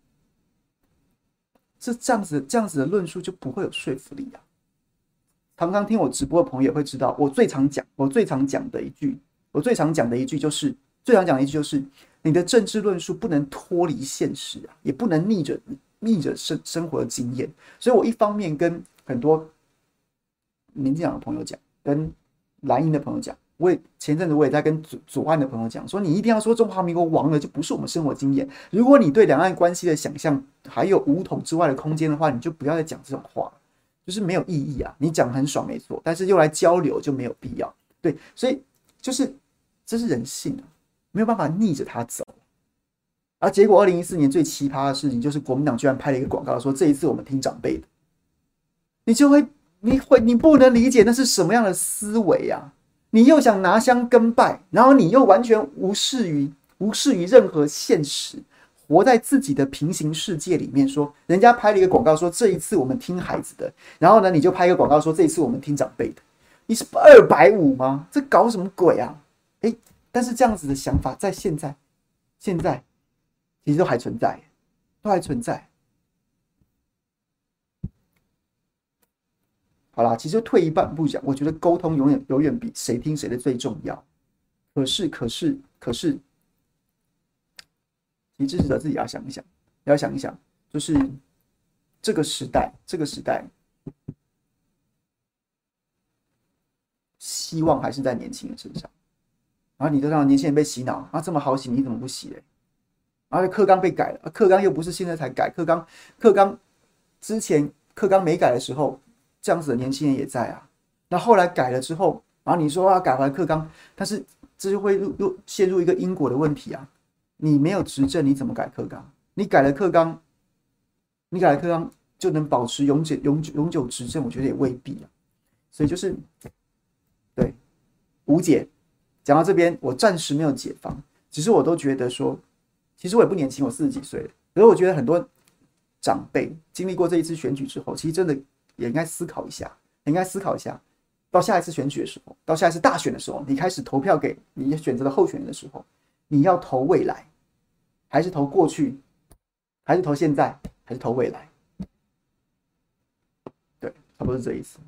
这这样子这样子的论述就不会有说服力啊！常常听我直播的朋友会知道，我最常讲，我最常讲的一句，我最常讲的一句就是，最常讲的一句就是，你的政治论述不能脱离现实啊，也不能逆着逆着生生活的经验。所以我一方面跟很多民进党的朋友讲，跟蓝营的朋友讲。我也前阵子我也在跟左左岸的朋友讲说，你一定要说中华民国亡了就不是我们生活经验。如果你对两岸关系的想象还有武统之外的空间的话，你就不要再讲这种话。 就是没有意义啊。你讲很爽没错，但是用来交流就没有必要。对，所以就是这是人性啊，没有办法逆着它走。而结果二零一四年最奇葩的事情就是国民党居然拍了一个广告，说这一次我们听长辈的，你就会你会你不能理解那是什么样的思维啊！你又想拿香跟拜，然后你又完全无视于无视于任何现实，活在自己的平行世界里面。说人家拍了一个广告说这一次我们听孩子的，然后呢你就拍一个广告说这一次我们听长辈的，你是二百五吗？这搞什么鬼啊？哎，但是这样子的想法在现在现在其实都还存在，都还存在。好啦，其实退一半步讲，我觉得沟通永远永远比谁听谁的最重要。可是，可是，可是，其实支持者自己要想一想，要想一想，就是这个时代，这个时代，希望还是在年轻人身上。然后你都让年轻人被洗脑，啊，这么好洗，你怎么不洗嘞？然后课纲被改了，课纲又不是现在才改，课纲课纲之前课纲没改的时候。这样子的年轻人也在啊，那后来改了之后，然后你说要改回来课纲，但是这就会又陷入一个因果的问题啊！你没有执政，你怎么改课纲？你改了课纲，你改了课纲就能保持永久永久永久执政？我觉得也未必啊。所以就是对无解。讲到这边，我暂时没有解方，只是我都觉得说，其实我也不年轻，我四十几岁了，可是我觉得很多长辈经历过这一次选举之后，其实真的。也应该思考一下，应该思考一下，到下一次选举的时候，到下一次大选的时候，你开始投票给你选择的候选人的时候，你要投未来，还是投过去，还是投现在，还是投未来？对，差不多是这意思。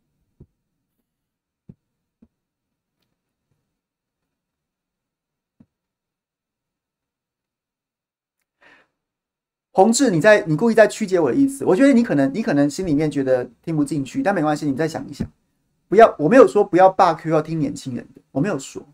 宏志，你在你故意在曲解我的意思，我觉得你可能你可能心里面觉得听不进去，但没关系，你再想一想。不要，我没有说不要罢 Q 要听年轻人的，我没有说。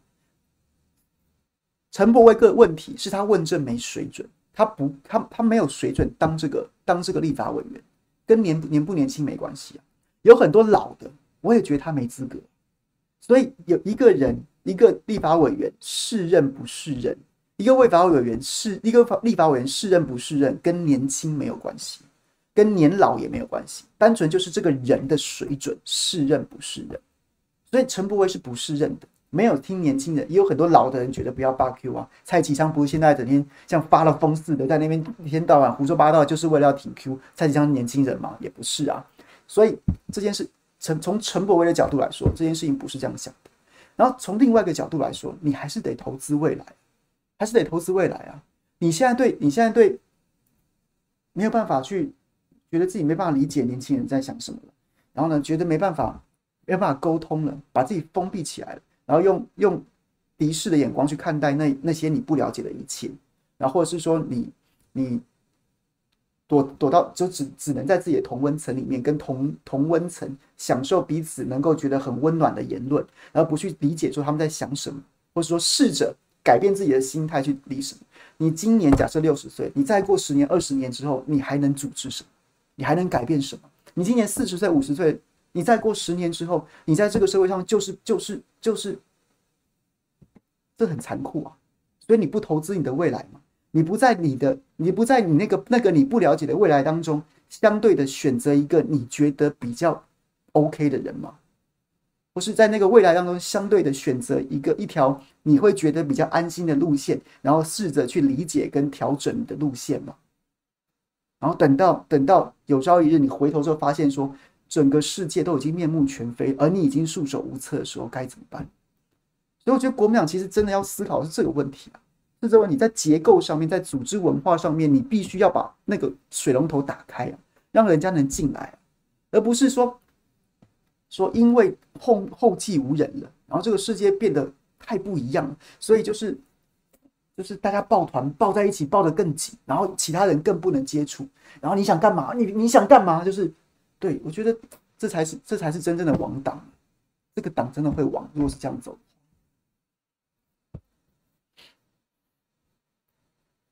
陈柏惟个问题是他问政没水准，他不他他没有水准当这个当这个立法委员，跟年年不年轻没关系啊。有很多老的，我也觉得他没资格。所以有一个人一个立法委员是任不是任。一个立法委员是一个立法委员是任不是任，跟年轻没有关系，跟年老也没有关系，单纯就是这个人的水准是任不是任。所以陈柏惟是不是任的，没有听年轻人，也有很多老的人觉得不要罢 Q 啊。蔡其昌不是现在整天像发了疯似的，在那边一天到晚胡说八道，就是为了要挺 Q。蔡其昌是年轻人吗？也不是啊。所以这件事，从陈柏惟的角度来说，这件事情不是这样想的。然后从另外一个角度来说，你还是得投资未来。还是得投资未来啊！你现在对你现在对没有办法去觉得自己没办法理解年轻人在想什么了，然后呢，觉得没办法没有办法沟通了，把自己封闭起来了，然后用用敌视的眼光去看待那那些你不了解的一切，然后或者是说你你躲躲到就只只能在自己的同温层里面，跟同同温层享受彼此能够觉得很温暖的言论，然后不去理解说他们在想什么，或者说试着。改变自己的心态去理什么？你今年假设六十岁，你再过十年、二十年之后，你还能组织什么？你还能改变什么？你今年四十岁、五十岁，你再过十年之后，你在这个社会上就是就是就是，这很残酷啊！所以你不投资你的未来吗？你不在你的，你不在你那个那个你不了解的未来当中，相对的选择一个你觉得比较 OK 的人吗？或是在那个未来当中，相对的选择一个一条你会觉得比较安心的路线，然后试着去理解跟调整你的路线嘛。然后等到等到有朝一日你回头之后发现说，整个世界都已经面目全非，而你已经束手无策的时候，该怎么办？所以我觉得国民党其实真的要思考的是这个问题啊，是这个问题在结构上面，在组织文化上面，你必须要把那个水龙头打开啊，让人家能进来啊，而不是说。说因为 后, 后继无人了，然后这个世界变得太不一样了，所以就是就是大家抱团抱在一起，抱得更紧，然后其他人更不能接触，然后你想干嘛？你你想干嘛？就是对我觉得这才是这才是真正的亡党，这个党真的会亡，如果是这样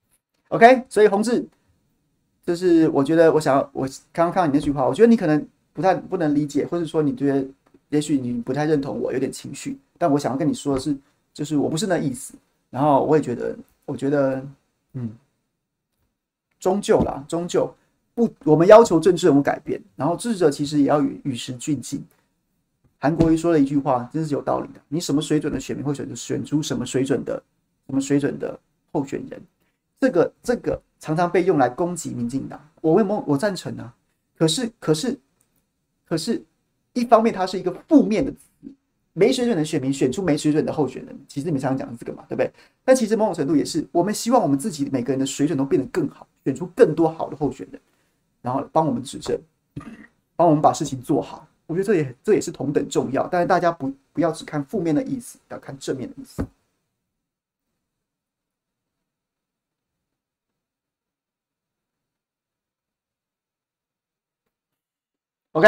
走。OK， 所以宏志，就是我觉得我想要我刚刚看到你那句话，我觉得你可能。 不太不能理解，或者说你觉得也许你不太认同我，有点情绪，但我想要跟你说的是，就是我不是那意思。然后我也觉得，我觉得，嗯，终究啦，终究不，我们要求政治人物改变，然后支持者其实也要与与时俱进。韩国瑜说了一句话，真是有道理的：你什么水准的选民会选出选出什么水准的什么水准的候选人。这个这个常常被用来攻击民进党，我为我赞成啊。可是可是可是，一方面它是一个负面的词，没水准的选民选出没水准的候选人，其实你们常常讲的这个嘛，对不对？但其实某种程度也是，我们希望我们自己每个人的水准都变得更好，选出更多好的候选人，然后帮我们执政，帮我们把事情做好。我觉得这也这也是同等重要，但是大家不不要只看负面的意思，要看正面的意思。OK，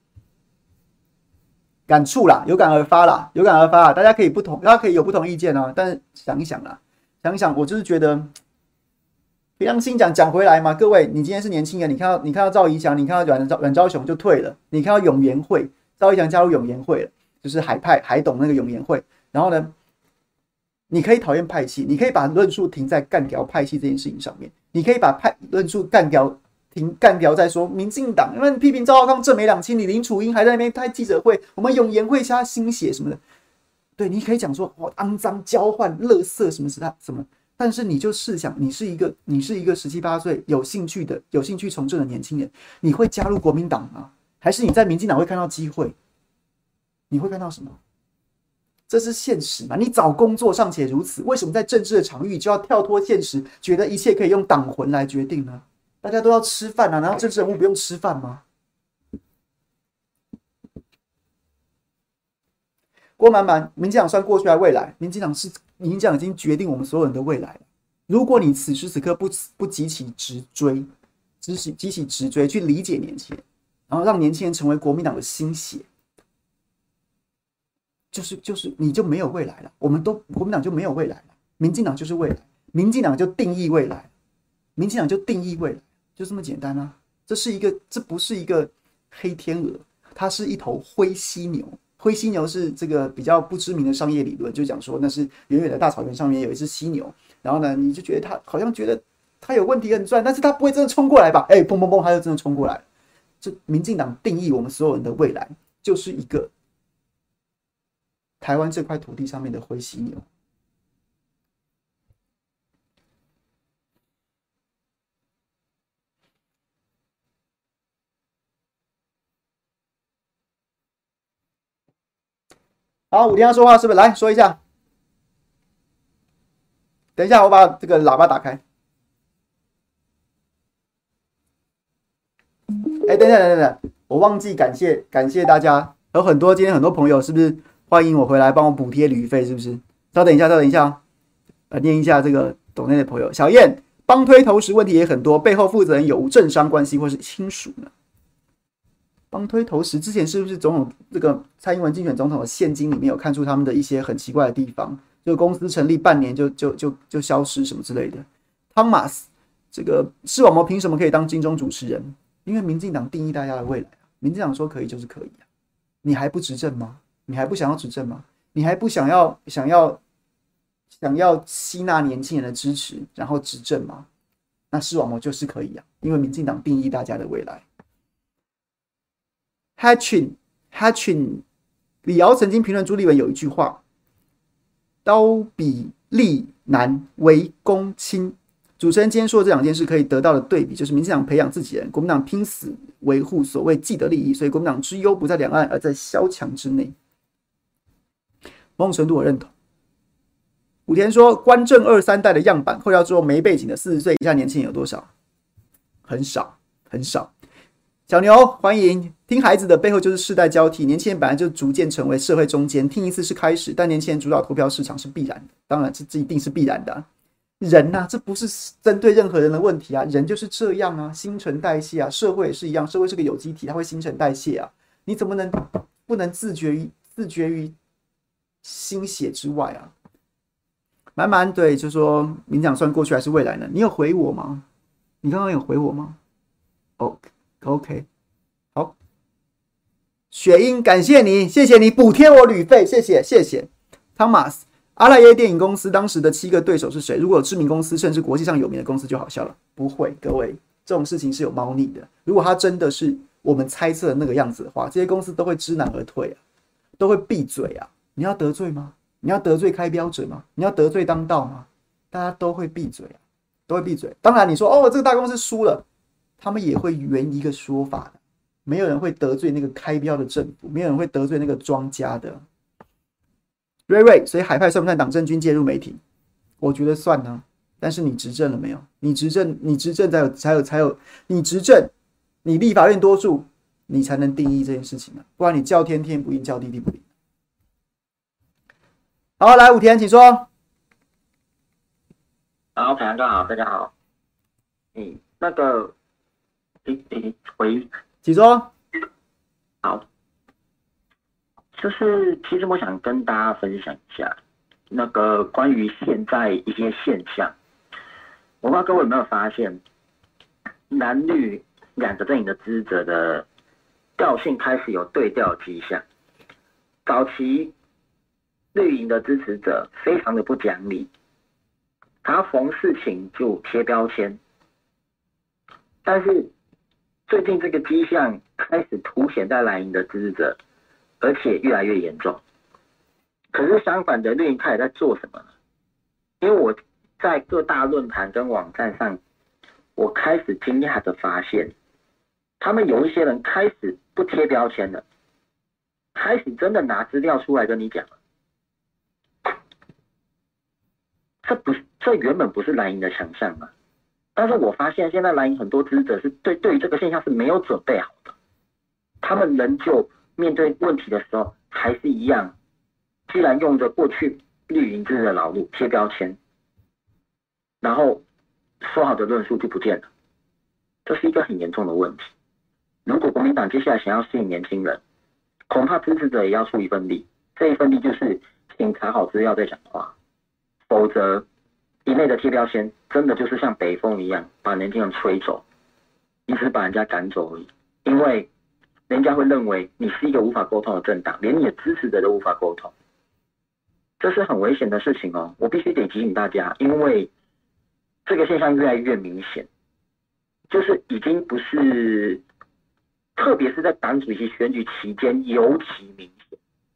感触啦，有感而发啦，有感而发啦。大家可以不同，大家可以有不同意见啊，但是想一想啦，想一想，我就是觉得，凭良心讲，讲回来嘛，各位，你今天是年轻人，你看到你看到赵怡翔，你看到阮昭阮昭雄就退了，你看到永延会，赵怡翔加入永延会了，就是海派海董那个永延会，然后呢，你可以讨厌派系，你可以把论述停在干掉派系这件事情上面，你可以把派论述干掉。停干掉再说，民进党因为批评赵少康正没两清，你林楚英还在那边开记者会，我们永延会下心血什么的，对，你可以讲说哇肮脏交换、垃圾什么什么什么，但是你就试想，你是一个你是一个十七八岁有兴趣的有兴趣从政的年轻人，你会加入国民党吗？还是你在民进党会看到机会？你会看到什么？这是现实嘛？你找工作尚且如此，为什么在政治的场域就要跳脱现实，觉得一切可以用党魂来决定呢？大家都要吃饭啊，难道政治人物不用吃饭吗？郭满满，民进党算过去还未来？民进党是民进党已经决定我们所有人的未来了。如果你此时此刻不不急起直追，急起急起直追去理解年轻人，然后让年轻人成为国民党的新血，就是就是你就没有未来了。我们都国民党就没有未来了，民进党就是未来，民进党就定义未来，民进党就定义未来。就这么简单啊！这是一个，这不是一个黑天鹅，它是一头灰犀牛。灰犀牛是这个比较不知名的商业理论，就讲说那是远远的大草原上面有一只犀牛，然后呢，你就觉得它好像觉得它有问题很赚，但是它不会真的冲过来吧？哎、欸，砰砰砰，它就真的冲过来了。这民进党定义我们所有人的未来，就是一个台湾这块土地上面的灰犀牛。好，武田要说话是不是？来说一下。等一下，我把这个喇叭打开。哎，等一下，等等，我忘记感谢感谢大家，有很多今天很多朋友是不是欢迎我回来帮我补贴旅费？是不是？稍等一下，稍等一下，呃，念一下这个抖内的朋友。小燕帮推投时问题也很多，背后负责人有无政商关系或是亲属呢？帮推投时之前是不是总统这个蔡英文竞选总统的现金里面有看出他们的一些很奇怪的地方？就公司成立半年就就就就消失什么之类的。汤马斯，这个视网膜凭什么可以当金钟主持人？因为民进党定义大家的未来，民进党说可以就是可以啊。你还不执政吗？你还不想要执政吗？你还不想要想要想要吸纳年轻人的支持，然后执政吗？那视网膜就是可以啊，因为民进党定义大家的未来。Hatchin Hatchin 李敖曾经评论朱立伦有一句话：“刀比利难，为公轻。”主持人今天说的这两件事可以得到的对比，就是民进党培养自己人，国民党拼死维护所谓既得利益，所以国民党之忧不在两岸，而在萧墙之内。某种程度我认同。武田说，官政二三代的样板，扣掉之后没背景的四十岁以下年轻人有多少？很少，很少。小牛欢迎，听孩子的背后就是世代交替，年轻人本来就逐渐成为社会中间，听一次是开始，但年轻人主导投票市场是必然的，当然这一定是必然的、啊。人呐、啊，这不是针对任何人的问题啊，人就是这样啊，新陈代谢啊，社会也是一样，社会是个有机体，它会新陈代谢啊，你怎么能不能自觉于自觉于心血之外啊？满满对，就说民进党算过去还是未来呢？你有回我吗？你刚刚有回我吗？哦。OK， 好， 雪英，感谢你，谢谢你补贴我旅费，谢谢谢谢。Thomas， 阿拉耶电影公司当时的七个对手是谁？如果有知名公司甚至国际上有名的公司就好笑了。不会，各位，这种事情是有猫腻的。如果他真的是我们猜测的那个样子的话，这些公司都会知难而退啊，都会闭嘴啊。你要得罪吗？你要得罪开标者吗？你要得罪当道吗？大家都会闭嘴啊，都会闭嘴。当然你说哦，这个大公司输了，他们也会圆一个说法的。没有人会得罪那个开标的政府，没有人会得罪那个庄家的。瑞瑞，所以海派算不算党政军介入媒体？我觉得算呢。但是你执政了没有？你执政，你执政才有才有才有，你执政，你立法院多数，你才能定义这件事情啊。不然你叫天天不应，叫地地不灵。好，来武田，请说。 好，凯阳哥好，大家好。嗯，那个，诶诶，回， 请说。 好，就是其实我想跟大家分享一下，那个关于现在一些现象，我不知道各位有没有发现，蓝绿两个阵营的支持者的调性开始有对调迹象。早期绿营的支持者非常的不讲理，他逢事情就贴标签，但是最近这个迹象开始凸显在蓝营的支持者，而且越来越严重。可是相反的，绿营开始在做什么呢？因为我在各大论坛跟网站上，我开始惊讶的发现，他们有一些人开始不贴标签了，开始真的拿资料出来跟你讲了。这不是，这原本不是蓝营的强项嘛？但是我发现现在蓝营很多支持者是对对于这个现象是没有准备好的，他们仍旧面对问题的时候还是一样，既然用着过去绿营支持的老路贴标签，然后说好的论述就不见了，这是一个很严重的问题。如果国民党接下来想要吸引年轻人，恐怕支持者也要出一份力，这一份力就是请查好资料再讲话，否则一类的贴标签真的就是像北风一样把年轻人吹走，你只是把人家赶走而已，因为人家会认为你是一个无法沟通的政党，连你的支持者都无法沟通，这是很危险的事情哦。我必须得提醒大家，因为这个现象越来越明显，就是已经不是，特别是在党主席选举期间尤其明显。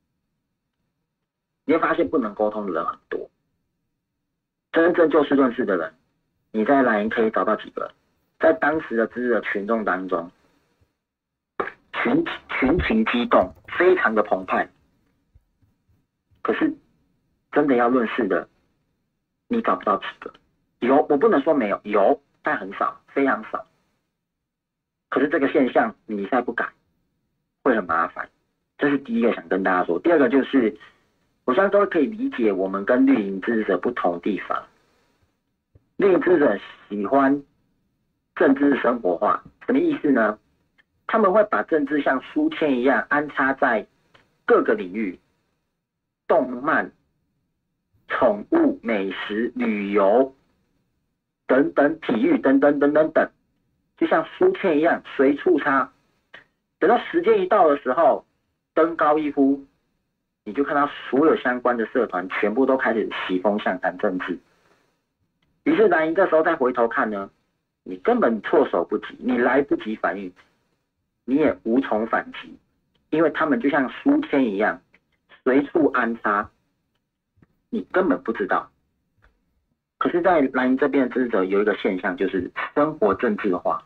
你会发现不能沟通的人很多，真正就事论事的人，你在蓝营可以找到几个？在当时的支持的群众当中，群群情激动，非常的澎湃。可是真的要论事的，你找不到几个。有，我不能说没有，有，但很少，非常少。可是这个现象，你再不改，会很麻烦。这是第一个想跟大家说。第二个就是，我相信都可以理解我们跟绿营支持者不同的地方。绿营支持者喜欢政治生活化，什么意思呢？他们会把政治像书签一样安插在各个领域，动漫、宠物、美食、旅游等等，体育等等等等等，就像书签一样随处插。等到时间一到的时候，登高一呼，你就看到所有相关的社团全部都开始起风向谈政治。于是蓝营这时候再回头看呢，你根本措手不及，你来不及反应，你也无从反击，因为他们就像书签一样随处安插，你根本不知道。可是在蓝营这边的支持者有一个现象，就是生活政治化。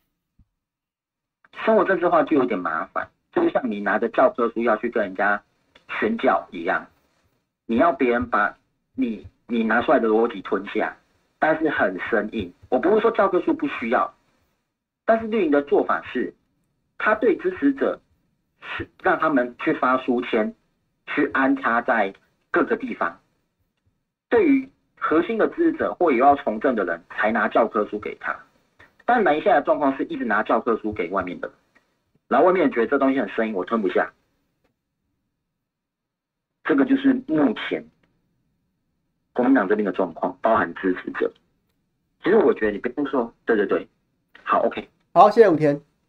生活政治化就有点麻烦，就像你拿着教科书要去跟人家宣教一样，你要别人把你你拿出来的逻辑吞下，但是很生硬。我不是说教科书不需要，但是绿营的做法是，他对支持者是让他们去发书签，去安插在各个地方。对于核心的支持者或有要从政的人，才拿教科书给他。但蓝营现在的状况是一直拿教科书给外面的人，然后外面人觉得这东西很生硬，我吞不下。这个就是目前国民党这边的状况，包含支持者。其实我觉得你不用说，对对对，好 ，OK， 好，谢谢武田。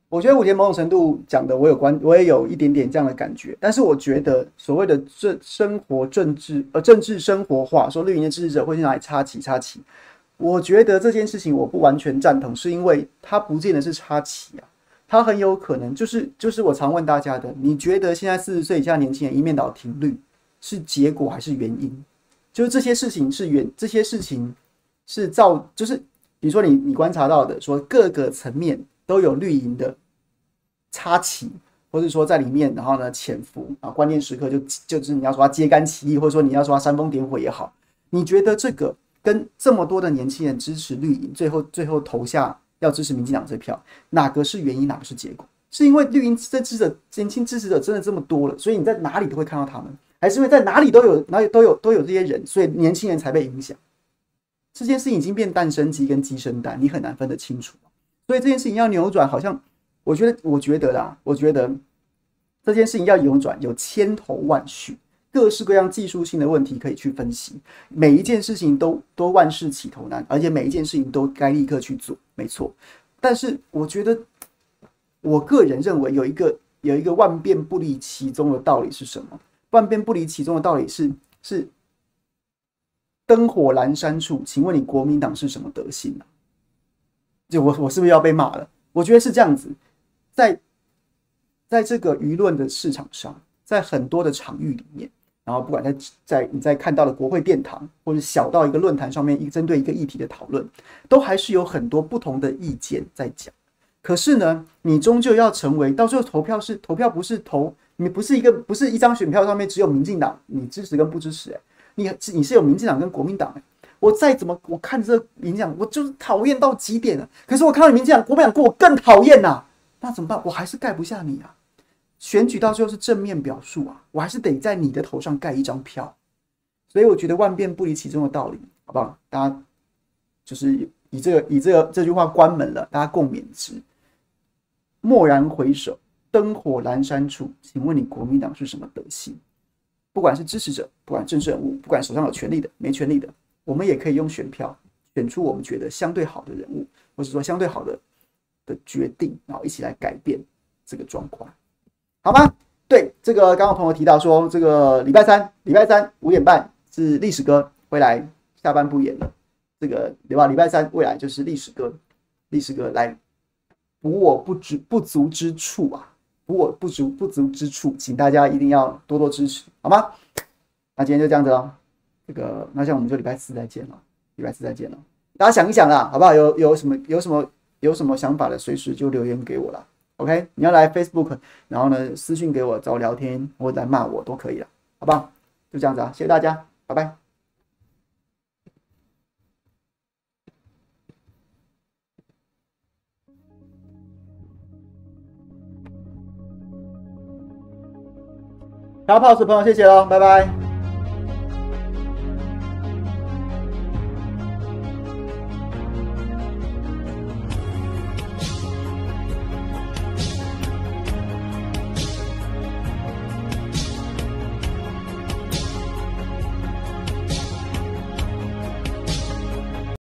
我觉得武田某种程度讲的，我有关，我也有一点点这样的感觉。但是我觉得所谓的政生活政治，呃，政治生活化，说绿营的支持者会去哪里插旗插旗，我觉得这件事情我不完全赞同，是因为它不见得是插旗啊，它很有可能就是就是我常问大家的，你觉得现在四十岁以下年轻人一面倒停绿是结果还是原因？就是这些事情是原，这些事情是造，就是比如说你你观察到的，说各个层面都有绿营的插旗，或者说在里面，然后呢潜伏啊，关键时刻就就是你要说他揭竿起义，或者说你要说他煽风点火也好，你觉得这个跟这么多的年轻人支持绿营，最后最后投下要支持民进党这票，哪个是原因，哪个是结果？是因为绿营支持者年轻支持者真的这么多了，所以你在哪里都会看到他们，还是因为在哪里都有哪里都有都有这些人，所以年轻人才被影响？这件事情已经变蛋生鸡跟鸡生蛋，你很难分得清楚。所以这件事情要扭转，好像我觉得，我觉得啦，我觉得这件事情要扭转，有千头万绪，各式各样技术性的问题可以去分析。每一件事情都都万事起头难，而且每一件事情都该立刻去做，没错。但是我觉得，我个人认为有一个有一个万变不离其宗的道理是什么？万变不离其宗的道理是是灯火阑珊处，请问你国民党是什么德性啊？就我我是不是要被骂了？我觉得是这样子，在在这个舆论的市场上，在很多的场域里面，然后不管在在你在看到的国会殿堂，或者小到一个论坛上面，一针对一个议题的讨论，都还是有很多不同的意见在讲。可是呢，你终究要成为到最后投票是投票不是投，你不是一个不是一张选票上面只有民进党你支持跟不支持、欸，你你是有民进党跟国民党、欸。我再怎么我看这个民进党，我就是讨厌到极点了。可是我看到民进党、国民党，我更讨厌呐，那怎么办？我还是盖不下你啊！选举到最后是正面表述啊，我还是得在你的头上盖一张票。所以我觉得万变不离其宗的道理，好不好？大家就是以这个以这个这句话关门了，大家共勉之。蓦然回首，灯火阑珊处，请问你国民党是什么德性？不管是支持者，不管政治人物，不管手上有权力的、没权力的。我们也可以用选票选出我们觉得相对好的人物，或者说相对好的的决定，然后一起来改变这个状况，好吗？对，这个刚刚朋友提到说，这个礼拜三，礼拜三五点半是历史哥会来下半部演了，这个对吧？礼拜三未来就是历史哥，历史哥来补我不足不足之处啊，补我不足不足之处，请大家一定要多多支持，好吗？那今天就这样子了。这个，那像我们就礼拜四再见了，礼拜四再见了。大家想一想啦，好不好？有有什么有什么有什么想法的，随时就留言给我啦。OK， 你要来 Facebook， 然后呢私讯给我找我聊天，或者来骂我都可以了，好不好？就这样子啊，谢谢大家，拜拜。小 pause 朋友，谢谢喽，拜拜。